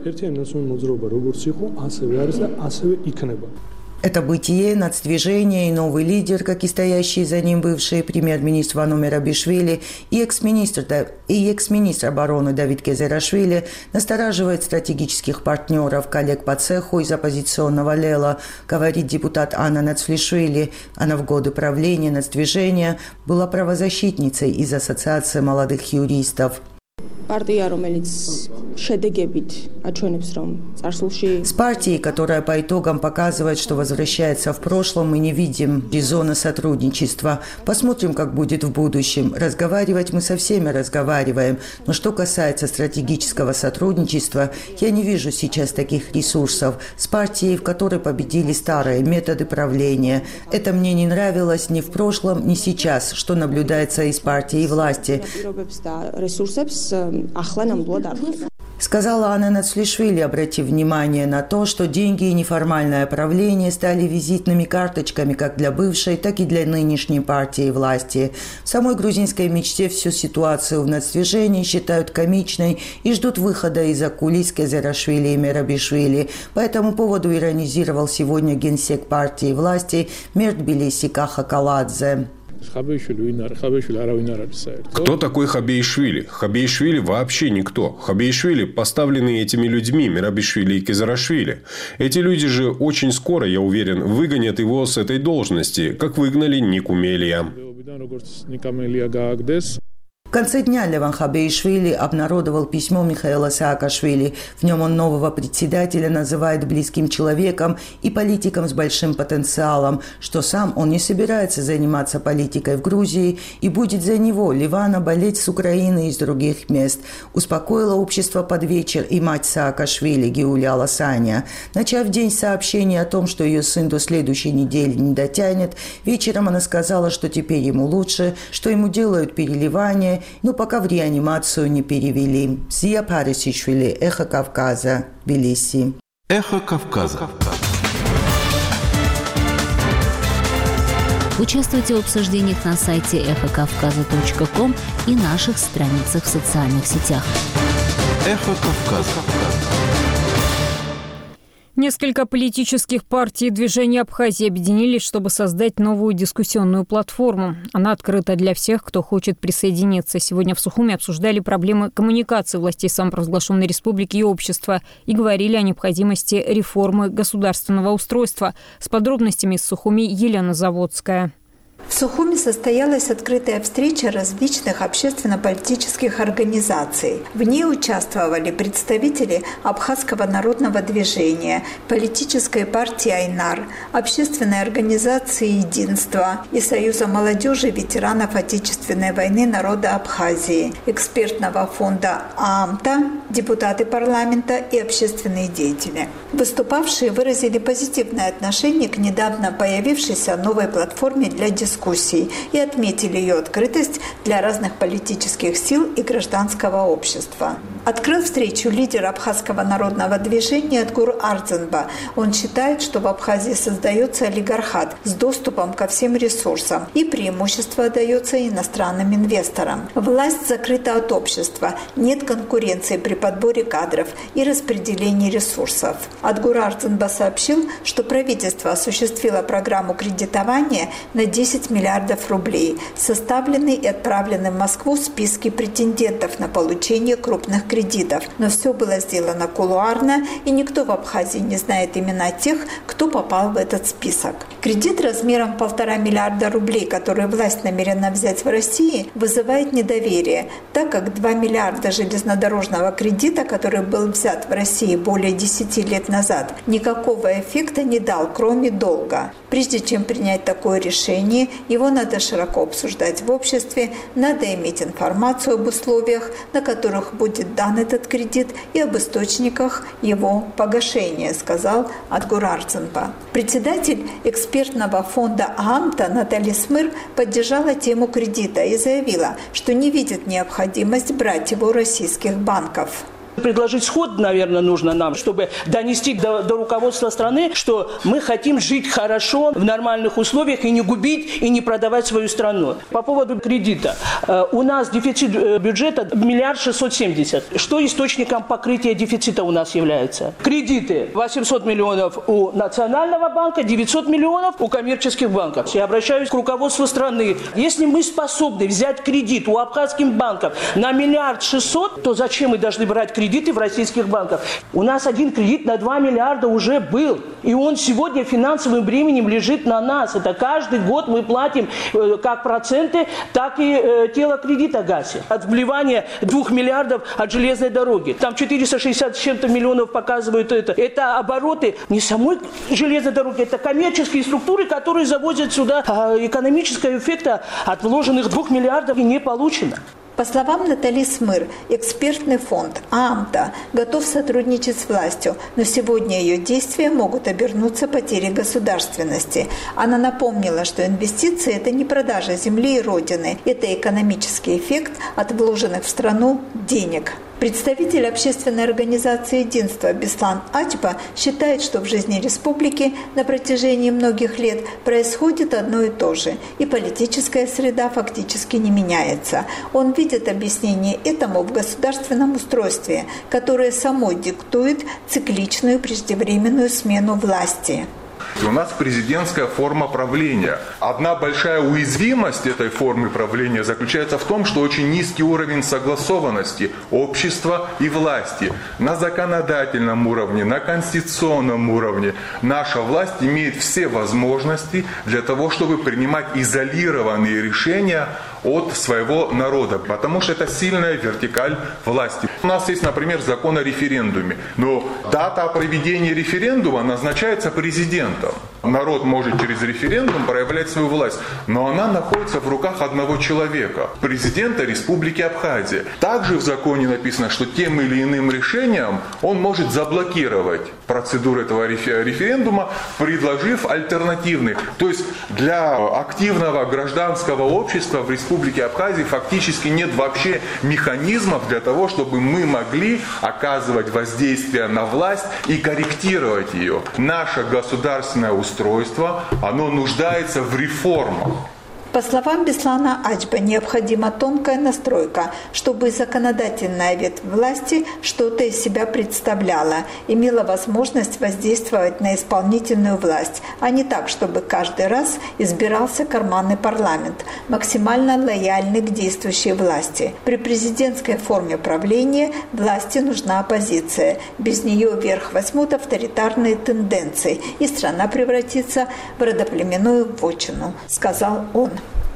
Это бытие, нацдвижение и новый лидер, как и стоящий за ним бывший премьер-министр Вану Мерабишвили и экс-министр обороны Давид Кезерашвили настораживает стратегических партнеров, коллег по цеху из оппозиционного Лела, говорит депутат Анна Нацфлишвили. Она в годы правления нацдвижения была правозащитницей из Ассоциации молодых юристов. С партией, которая по итогам показывает, что возвращается в прошлом, мы не видим резона сотрудничества. Посмотрим, как будет в будущем. Разговаривать мы со всеми разговариваем. Но что касается стратегического сотрудничества, я не вижу сейчас таких ресурсов. С партией, в которой победили старые методы правления. Это мне не нравилось ни в прошлом, ни сейчас, что наблюдается из партии и власти. Сказала Анна Нацлишвили, обратив внимание на то, что деньги и неформальное правление стали визитными карточками как для бывшей, так и для нынешней партии власти. В самой грузинской мечте всю ситуацию в нацдвижении считают комичной и ждут выхода из-за кулис Кезерашвили и Мерабишвили. По этому поводу иронизировал сегодня генсек партии власти Мерт Тбилиси Каха Каладзе. Кто такой Хабейшвили? Хабейшвили вообще никто. Хабейшвили поставлены этими людьми, Мерабишвили и Кезерашвили. Эти люди же очень скоро, я уверен, выгонят его с этой должности, как выгнали Нику Мелия. В конце дня Леван Хабейшвили обнародовал письмо Михаила Саакашвили. В нем он нового председателя называет близким человеком и политиком с большим потенциалом, что сам он не собирается заниматься политикой в Грузии и будет за него, Ливана, болеть с Украины и из других мест. Успокоила общество под вечер и мать Саакашвили Геуля Ласаня. Начав день сообщения о том, что ее сын до следующей недели не дотянет, вечером она сказала, что теперь ему лучше, что ему делают переливания, но пока в реанимацию не перевели. Зия Парисишвили, Эхо Кавказа, Тбилиси. Эхо Кавказа. Участвуйте в обсуждениях на сайте эхокавказа.ком и наших страницах в социальных сетях. Эхо Кавказа. Несколько политических партий и движений Абхазии объединились, чтобы создать новую дискуссионную платформу. Она открыта для всех, кто хочет присоединиться. Сегодня в Сухуми обсуждали проблемы коммуникации властей самопровозглашенной республики и общества и говорили о необходимости реформы государственного устройства. С подробностями из Сухуми Елена Заводская. В Сухуми состоялась открытая встреча различных общественно-политических организаций. В ней участвовали представители Абхазского народного движения, политической партии «Айнар», общественной организации «Единство» и Союза молодежи ветеранов Отечественной войны народа Абхазии, экспертного фонда ААМТа, депутаты парламента и общественные деятели. Выступавшие выразили позитивное отношение к недавно появившейся новой платформе для дискуссий и отметили ее открытость для разных политических сил и гражданского общества. Открыл встречу лидер Абхазского народного движения Адгур Ардзанба. Он считает, что в Абхазии создается олигархат с доступом ко всем ресурсам и преимущество отдается иностранным инвесторам. Власть закрыта от общества, нет конкуренции при подборе кадров и распределении ресурсов. Адгур Ардзанба сообщил, что правительство осуществило программу кредитования на 10 миллиардов рублей, составлены и отправлены в Москву списки претендентов на получение крупных кредитов. Но все было сделано кулуарно, и никто в Абхазии не знает имена тех, кто попал в этот список. Кредит размером 1,5 миллиарда рублей, который власть намерена взять в России, вызывает недоверие, так как 2 миллиарда железнодорожного кредита, который был взят в России более 10 лет назад, никакого эффекта не дал, кроме долга. Прежде чем принять такое решение, его надо широко обсуждать в обществе, надо иметь информацию об условиях, на которых будет дан этот кредит, и об источниках его погашения, сказал Адгур Ардзанба. Председатель экспертного фонда ААМТа Наталья Смыр поддержала тему кредита и заявила, что не видит необходимость брать его у российских банков. Предложить сход, наверное, нужно нам, чтобы донести до руководства страны, что мы хотим жить хорошо, в нормальных условиях и не губить, и не продавать свою страну. По поводу кредита. У нас дефицит бюджета 1 670 000 000. Что источником покрытия дефицита у нас является? Кредиты 800 миллионов у Национального банка, 900 миллионов у коммерческих банков. Я обращаюсь к руководству страны. Если мы способны взять кредит у абхазских банков на 1 600 000 000, то зачем мы должны брать кредит кредиты в российских банках. У нас один кредит на 2 миллиарда уже был. И он сегодня финансовым бременем лежит на нас. Это каждый год мы платим как проценты, так и тело кредита гасит. От вливания 2 миллиардов от железной дороги. Там 460 с чем-то миллионов показывают это. Это обороты не самой железной дороги, это коммерческие структуры, которые завозят сюда. А экономического эффекта от вложенных 2 миллиардов не получено. По словам Натали Смыр, экспертный фонд ААМТа готов сотрудничать с властью, но сегодня ее действия могут обернуться потерей государственности. Она напомнила, что инвестиции – это не продажа земли и родины, это экономический эффект от вложенных в страну денег. Представитель общественной организации «Единство» Беслан Ачба считает, что в жизни республики на протяжении многих лет происходит одно и то же, и политическая среда фактически не меняется. Он видит объяснение этому в государственном устройстве, которое само диктует цикличную преждевременную смену власти. У нас президентская форма правления. Одна большая уязвимость этой формы правления заключается в том, что очень низкий уровень согласованности общества и власти. На законодательном уровне, на конституционном уровне наша власть имеет все возможности для того, чтобы принимать изолированные решения от своего народа, потому что это сильная вертикаль власти. У нас есть, например, закон о референдуме, но дата проведения референдума назначается президентом. Народ может через референдум проявлять свою власть, но она находится в руках одного человека, президента Республики Абхазия. Также в законе написано, что тем или иным решением он может заблокировать процедуру этого референдума, предложив альтернативный. То есть для активного гражданского общества в Республике Абхазия фактически нет вообще механизмов для того, чтобы мы могли оказывать воздействие на власть и корректировать ее. Наше государственное устройство, оно нуждается в реформах. По словам Беслана Ачба, необходима тонкая настройка, чтобы законодательная ветвь власти что-то из себя представляла, имела возможность воздействовать на исполнительную власть, а не так, чтобы каждый раз избирался карманный парламент, максимально лояльный к действующей власти. При президентской форме правления власти нужна оппозиция. Без нее верх возьмут авторитарные тенденции, и страна превратится в родоплеменную вотчину, сказал он.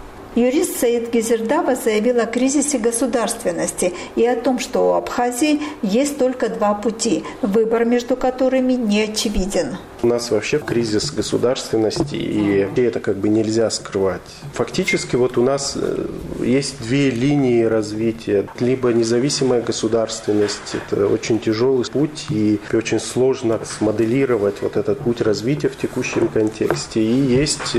Юрист Саид Гизердава заявил о кризисе государственности и о том, что у Абхазии есть только два пути, выбор между которыми не очевиден. У нас вообще кризис государственности, и это нельзя скрывать. Фактически у нас есть две линии развития. Либо независимая государственность, это очень тяжелый путь, и очень сложно смоделировать этот путь развития в текущем контексте. И есть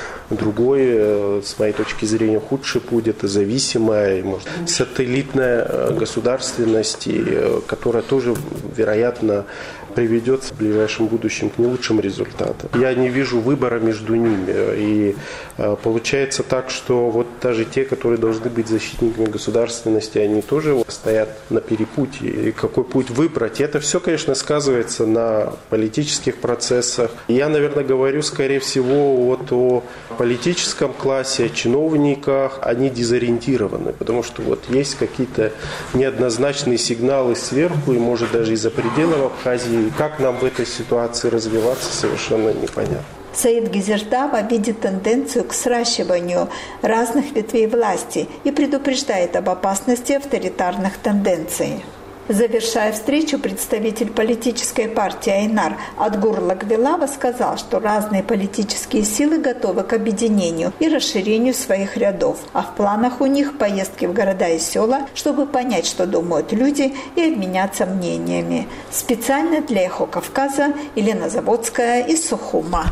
другой, с моей точки зрения, худший путь, это зависимая, может, сателлитная государственность, которая тоже, вероятно, приведет в ближайшем будущем к не лучшим результатам. Я не вижу выбора между ними. И получается так, что даже те, которые должны быть защитниками государственности, они тоже стоят на перепутье. И какой путь выбрать? И это все, конечно, сказывается на политических процессах. И я, наверное, говорю, скорее всего, о политическом классе, о чиновниках. Они дезориентированы, потому что есть какие-то неоднозначные сигналы сверху, и, может, даже из-за пределов Абхазии. Как нам в этой ситуации развиваться, совершенно непонятно. Саид Гизердава видит тенденцию к сращиванию разных ветвей власти и предупреждает об опасности авторитарных тенденций. Завершая встречу, представитель политической партии Айнар Адгур Лагвилава сказал, что разные политические силы готовы к объединению и расширению своих рядов, а в планах у них поездки в города и села, чтобы понять, что думают люди, и обменяться мнениями. Специально для «Эхо Кавказа» Елена Заводская из Сухума.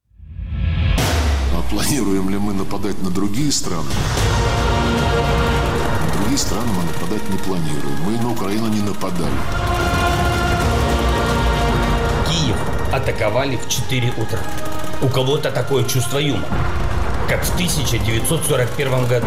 А планируем ли мы нападать на другие страны? Другие страны мы нападать не планируем. Мы на Украину не нападали. Киев атаковали в 4 утра. У кого-то такое чувство юмора, как в 1941 году.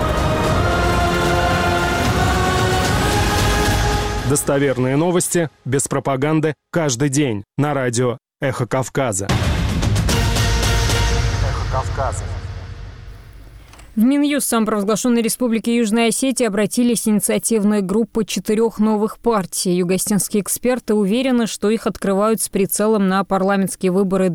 Достоверные новости, без пропаганды, каждый день на радио «Эхо Кавказа». «Эхо Кавказа». В Минюст самопровозглашенной Республики Южная Осетия обратились инициативные группы 4 новых партий. Югостинские эксперты уверены, что их открывают с прицелом на парламентские выборы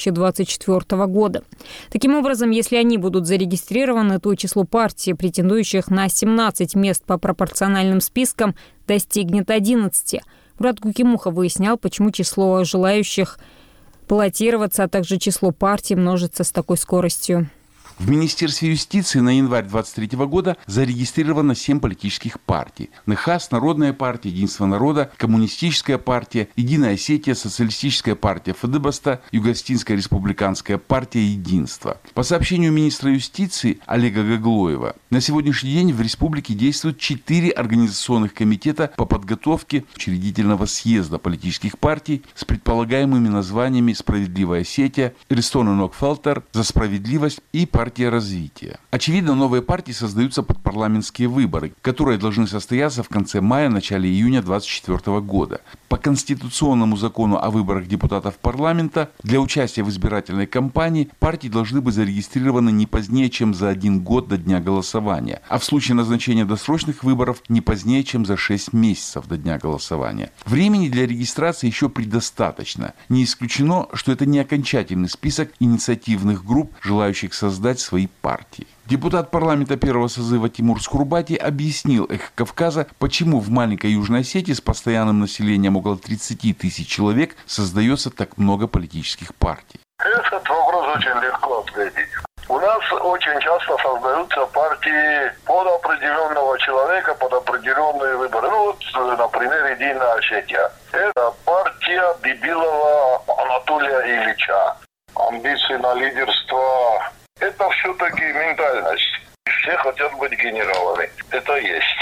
2024 года. Таким образом, если они будут зарегистрированы, то число партий, претендующих на 17 мест по пропорциональным спискам, достигнет 11. Мурат Кукимухов выяснял, почему число желающих баллотироваться, а также число партий множится с такой скоростью. В Министерстве юстиции на январь 2023 года зарегистрировано 7 политических партий. НХАС, Народная партия, Единство народа, Коммунистическая партия, Единая Осетия, Социалистическая партия ФДБСТа, Югостинская республиканская партия Единство. По сообщению министра юстиции Олега Гаглоева, на сегодняшний день в республике действуют 4 организационных комитета по подготовке учредительного съезда политических партий с предполагаемыми названиями «Справедливая Осетия», «Рестон и Нокфелтер», «За справедливость» и «Партия развития». Очевидно, новые партии создаются под парламентские выборы, которые должны состояться в конце мая-начале июня 2024 года. По конституционному закону о выборах депутатов парламента для участия в избирательной кампании партии должны быть зарегистрированы не позднее, чем за 1 год до дня голосования, а в случае назначения досрочных выборов не позднее, чем за 6 месяцев до дня голосования. Времени для регистрации еще предостаточно. Не исключено, что это не окончательный список инициативных групп, желающих создать свои партии. Депутат парламента первого созыва Тимур Скурбати объяснил «Эхо Кавказа», почему в маленькой Южной Осетии с постоянным населением около 30 тысяч человек создается так много политических партий. Этот вопрос очень легко ответить. У нас очень часто создаются партии под определенного человека, под определенные выборы. Ну вот, например, Единая Осетия. Это партия Бибилова Анатолия Ильича. Амбиции на лидерство – это все-таки ментальность. Все хотят быть генералами. Это есть.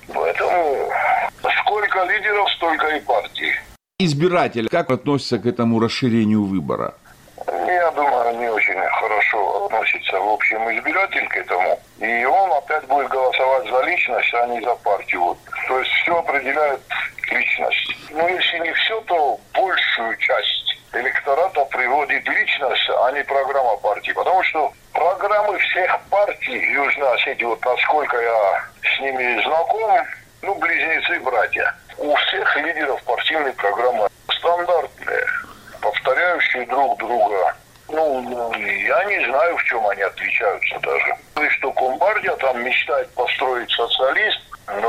Поэтому сколько лидеров, столько и партий. Избиратель как относится к этому расширению выбора? Я думаю, не очень хорошо относится, в общем, избиратель к этому. И он опять будет голосовать за личность, а не за партию. То есть все определяет личность. Но если не все, то большую часть электората приводит личность, а не программа партии. Потому что программы всех партий Южной Осетии, вот насколько я с ними знаком, близнецы-братья. У всех лидеров партийной программы стандартные, повторяющие друг друга. Я не знаю, в чем они отличаются даже. И что Компартия там мечтает построить социализм,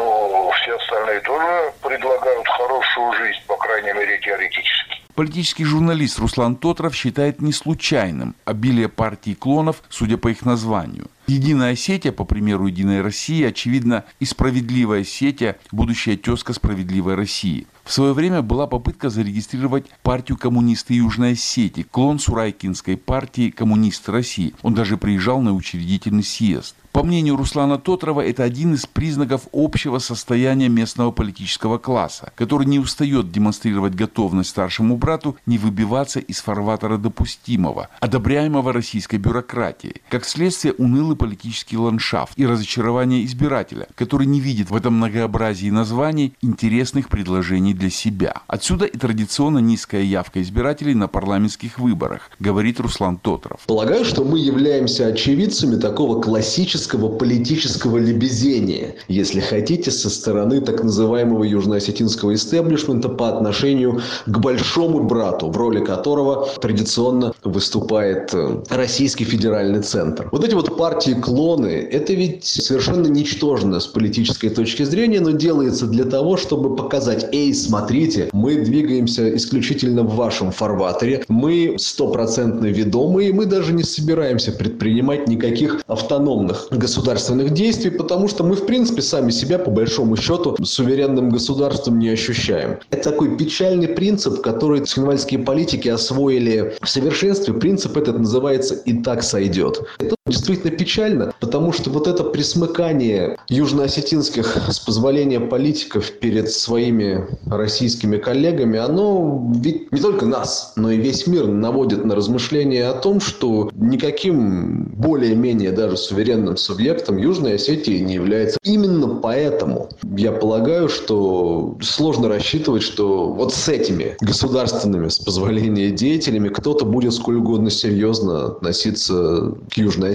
но все остальные тоже предлагают хорошую жизнь, по крайней мере, теоретически. Политический журналист Руслан Тотров считает не случайным обилие партий клонов, судя по их названию. Единая Осетия, по примеру Единой России, очевидно, и Справедливая Осетия, будущая тезка Справедливой России. В свое время была попытка зарегистрировать партию «Коммунисты Южной Осетии», клон Сурайкинской партии «Коммунисты России». Он даже приезжал на учредительный съезд. По мнению Руслана Тотрова, это один из признаков общего состояния местного политического класса, который не устает демонстрировать готовность старшему брату не выбиваться из фарватера допустимого, одобряемого российской бюрократией. Как следствие, унылый политический ландшафт и разочарование избирателя, который не видит в этом многообразии названий интересных предложений для себя. Отсюда и традиционно низкая явка избирателей на парламентских выборах, говорит Руслан Тотров. Полагаю, что мы являемся очевидцами такого классического политического лебезения, если хотите, со стороны так называемого южноосетинского истеблишмента по отношению к большому брату, в роли которого традиционно выступает Российский федеральный центр. Вот эти вот партии-клоны, это ведь совершенно ничтожно с политической точки зрения, но делается для того, чтобы показать: эй, смотрите, мы двигаемся исключительно в вашем фарватере, мы 100% ведомые, мы даже не собираемся предпринимать никаких автономных государственных действий, потому что мы, в принципе, сами себя, по большому счету, суверенным государством не ощущаем. Это такой печальный принцип, который цхинвальские политики освоили в совершенстве. Принцип этот называется «и так сойдет». Это действительно печально, потому что вот это присмыкание южноосетинских, с позволения политиков, перед своими российскими коллегами, оно ведь не только нас, но и весь мир наводит на размышления о том, что никаким более-менее даже суверенным субъектом Южной Осетии не является. Именно поэтому я полагаю, что сложно рассчитывать, что вот с этими государственными, с позволения деятелями, кто-то будет сколь угодно серьезно относиться к Южной Осетии.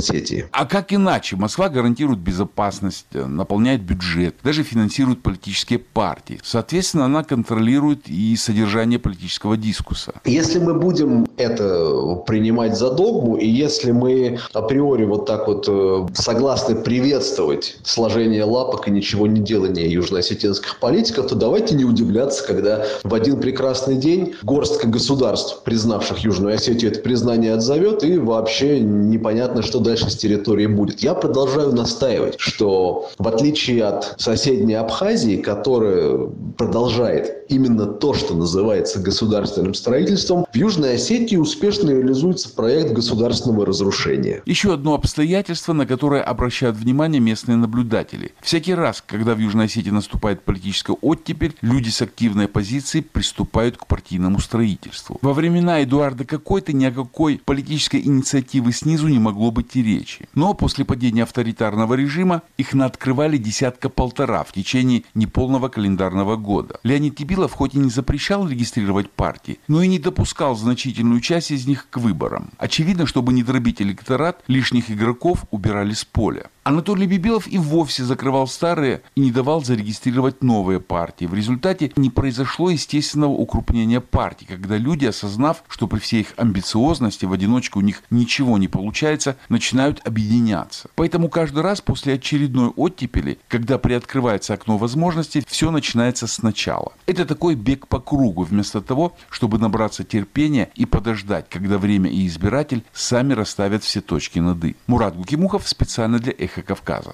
Осетии. А как иначе? Москва гарантирует безопасность, наполняет бюджет, даже финансирует политические партии. Соответственно, она контролирует и содержание политического дискурса. Если мы будем это принимать за догму, и если мы априори вот так вот согласны приветствовать сложение лапок и ничего не делания южноосетинских политиков, то давайте не удивляться, когда в один прекрасный день горстка государств, признавших Южную Осетию, это признание отзовет, и вообще непонятно, что дальше с территорией будет. Я продолжаю настаивать, что в отличие от соседней Абхазии, которая продолжает именно то, что называется государственным строительством, в Южной Осетии успешно реализуется проект государственного разрушения. Еще одно обстоятельство, на которое обращают внимание местные наблюдатели. Всякий раз, когда в Южной Осетии наступает политическая оттепель, люди с активной позицией приступают к партийному строительству. Во времена Эдуарда Какойты ни о какой политической инициативы снизу не могло быть и речи. Но после падения авторитарного режима их наоткрывали десятка-полтора в течение неполного календарного года. Леонид Тибилов хоть и не запрещал регистрировать партии, но и не допускал значительную часть из них к выборам. Очевидно, чтобы не дробить электорат, лишних игроков убирали с поля. Анатолий Бибилов и вовсе закрывал старые и не давал зарегистрировать новые партии. В результате не произошло естественного укрупнения партий, когда люди, осознав, что при всей их амбициозности в одиночку у них ничего не получается, начинают объединяться. Поэтому каждый раз после очередной оттепели, когда приоткрывается окно возможностей, все начинается сначала. Это такой бег по кругу, вместо того, чтобы набраться терпения и подождать, когда время и избиратель сами расставят все точки над «и». Мурат Гукимухов специально для «Эхо Кавказа».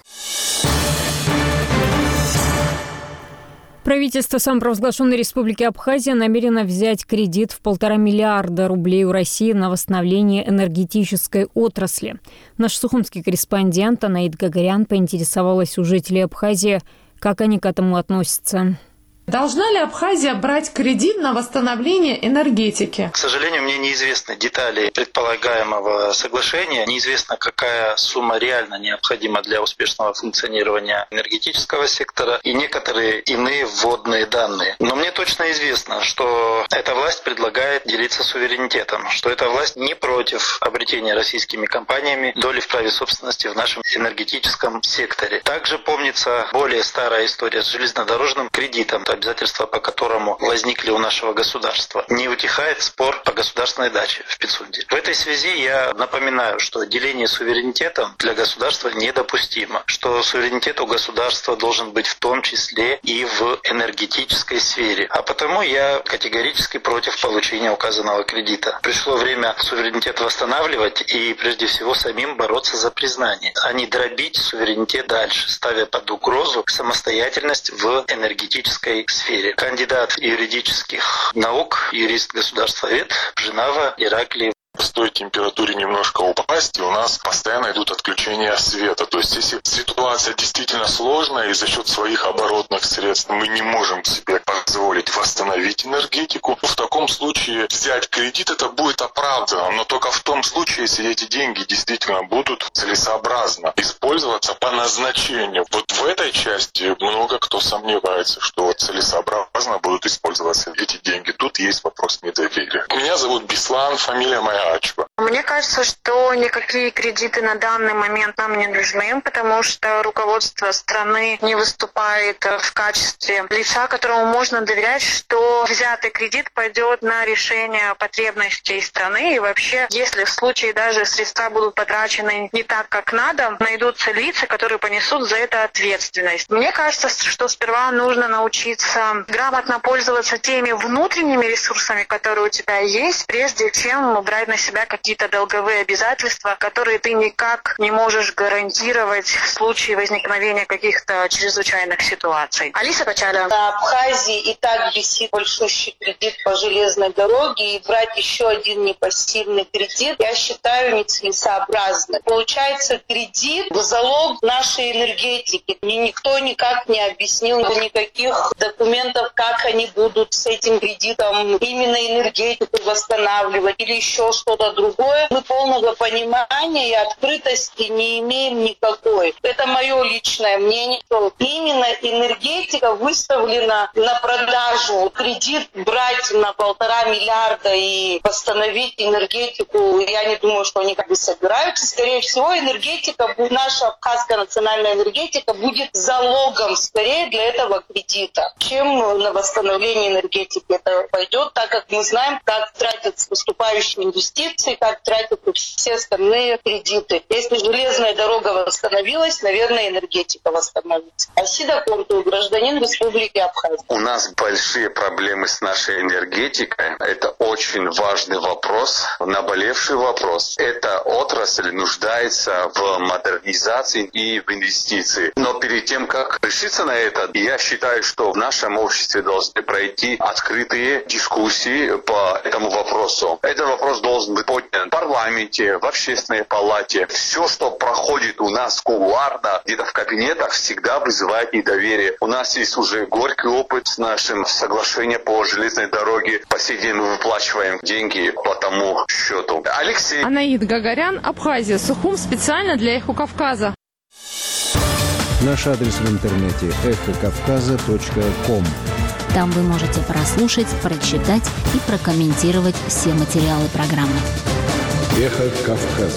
Правительство самопровозглашенной Республики Абхазия намерено взять кредит в 1,5 миллиарда рублей у России на восстановление энергетической отрасли. Наш сухумский корреспондент Анаид Гагарян поинтересовалась у жителей Абхазии, как они к этому относятся. Должна ли Абхазия брать кредит на восстановление энергетики? К сожалению, мне неизвестны детали предполагаемого соглашения. Неизвестно, какая сумма реально необходима для успешного функционирования энергетического сектора и некоторые иные вводные данные. Но мне точно известно, что эта власть предлагает делиться суверенитетом, что эта власть не против обретения российскими компаниями доли в праве собственности в нашем энергетическом секторе. Также помнится более старая история с железнодорожным кредитом, обязательства по которому возникли у нашего государства. Не утихает спор по государственной даче в Пицунде. В этой связи я напоминаю, что деление суверенитетом для государства недопустимо, что суверенитет у государства должен быть в том числе и в энергетической сфере. А потому я категорически против получения указанного кредита. Пришло время суверенитет восстанавливать и прежде всего самим бороться за признание, а не дробить суверенитет дальше, ставя под угрозу самостоятельность в энергетической сфере. Кандидат юридических наук, юрист-государствовед Женава Ираклий. Стоит температуре немножко упасть, и у нас постоянно идут отключения света. То есть, если ситуация действительно сложная, и за счет своих оборотных средств мы не можем себе позволить восстановить энергетику, в таком случае взять кредит это будет оправдано, но только в том случае, если эти деньги действительно будут целесообразно использоваться по назначению. Вот в этой части много кто сомневается, что целесообразно будут использоваться эти деньги. Тут есть вопрос недоверия. Меня зовут Беслан, фамилия моя Ачба. Мне кажется, что никакие кредиты на данный момент нам не нужны, потому что руководство страны не выступает в качестве лица, которому можно доверять, что взятый кредит пойдет на решение потребностей страны. И вообще, если в случае даже средства будут потрачены не так, как надо, найдутся лица, которые понесут за это ответственность. Мне кажется, что сперва нужно научиться грамотно пользоваться теми внутренними ресурсами, которые у тебя есть, прежде чем брать на себя какие-то долговые обязательства, которые ты никак не можешь гарантировать в случае возникновения каких-то чрезвычайных ситуаций. Алиса Пачаля. На Абхазии и так висит большущий кредит по железной дороге, и брать еще один непассивный кредит, я считаю, нецелесообразно. Получается, кредит в залог нашей энергетики. Мне никто никак не объяснил никаких документов, как они будут с этим кредитом именно энергетику восстанавливать или еще что-то другое, мы полного понимания и открытости не имеем никакой. Это мое личное мнение, что именно энергетика выставлена на продажу. Кредит брать на 1,5 миллиарда и восстановить энергетику, я не думаю, что они собираются. Скорее всего, энергетика, наша абхазская национальная энергетика будет залогом скорее для этого кредита, чем на восстановление энергетики это пойдет, так как мы знаем, как тратятся поступающие инвестиции, как тратятся все остальные кредиты. Если железная дорога восстановилась, наверное, энергетика восстановится. Асида Курту, гражданин Республики Абхазия. У нас большие проблемы с нашей энергетикой. Это очень важный вопрос, наболевший вопрос. Эта отрасль нуждается в модернизации и в инвестиции. Но перед тем, как решиться на это, я считаю, что в нашем обществе должны пройти открытые дискуссии по этому вопросу. Этот вопрос должен быть поднят в парламенте, в общественной палате. Все, что проходит у нас кулуарно, где-то в кабинетах, всегда вызывает недоверие. У нас есть уже горький опыт с нашим соглашением по железной дороге. По сей день мы выплачиваем деньги по тому счету. Алексей. Анаид Гагарян, Абхазия. Сухум специально для Эхо Кавказа. Наш адрес в интернете эхокавказа.ком. Там вы можете прослушать, прочитать и прокомментировать все материалы программы. Эхо Кавказа.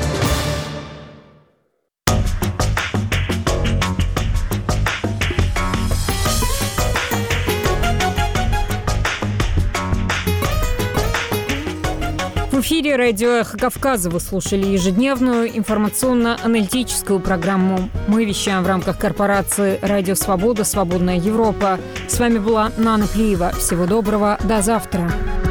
В эфире радио «Эхо Кавказа» вы слушали ежедневную информационно-аналитическую программу. Мы вещаем в рамках корпорации «Радио Свобода. Свободная Европа». С вами была Нана Плиева. Всего доброго. До завтра.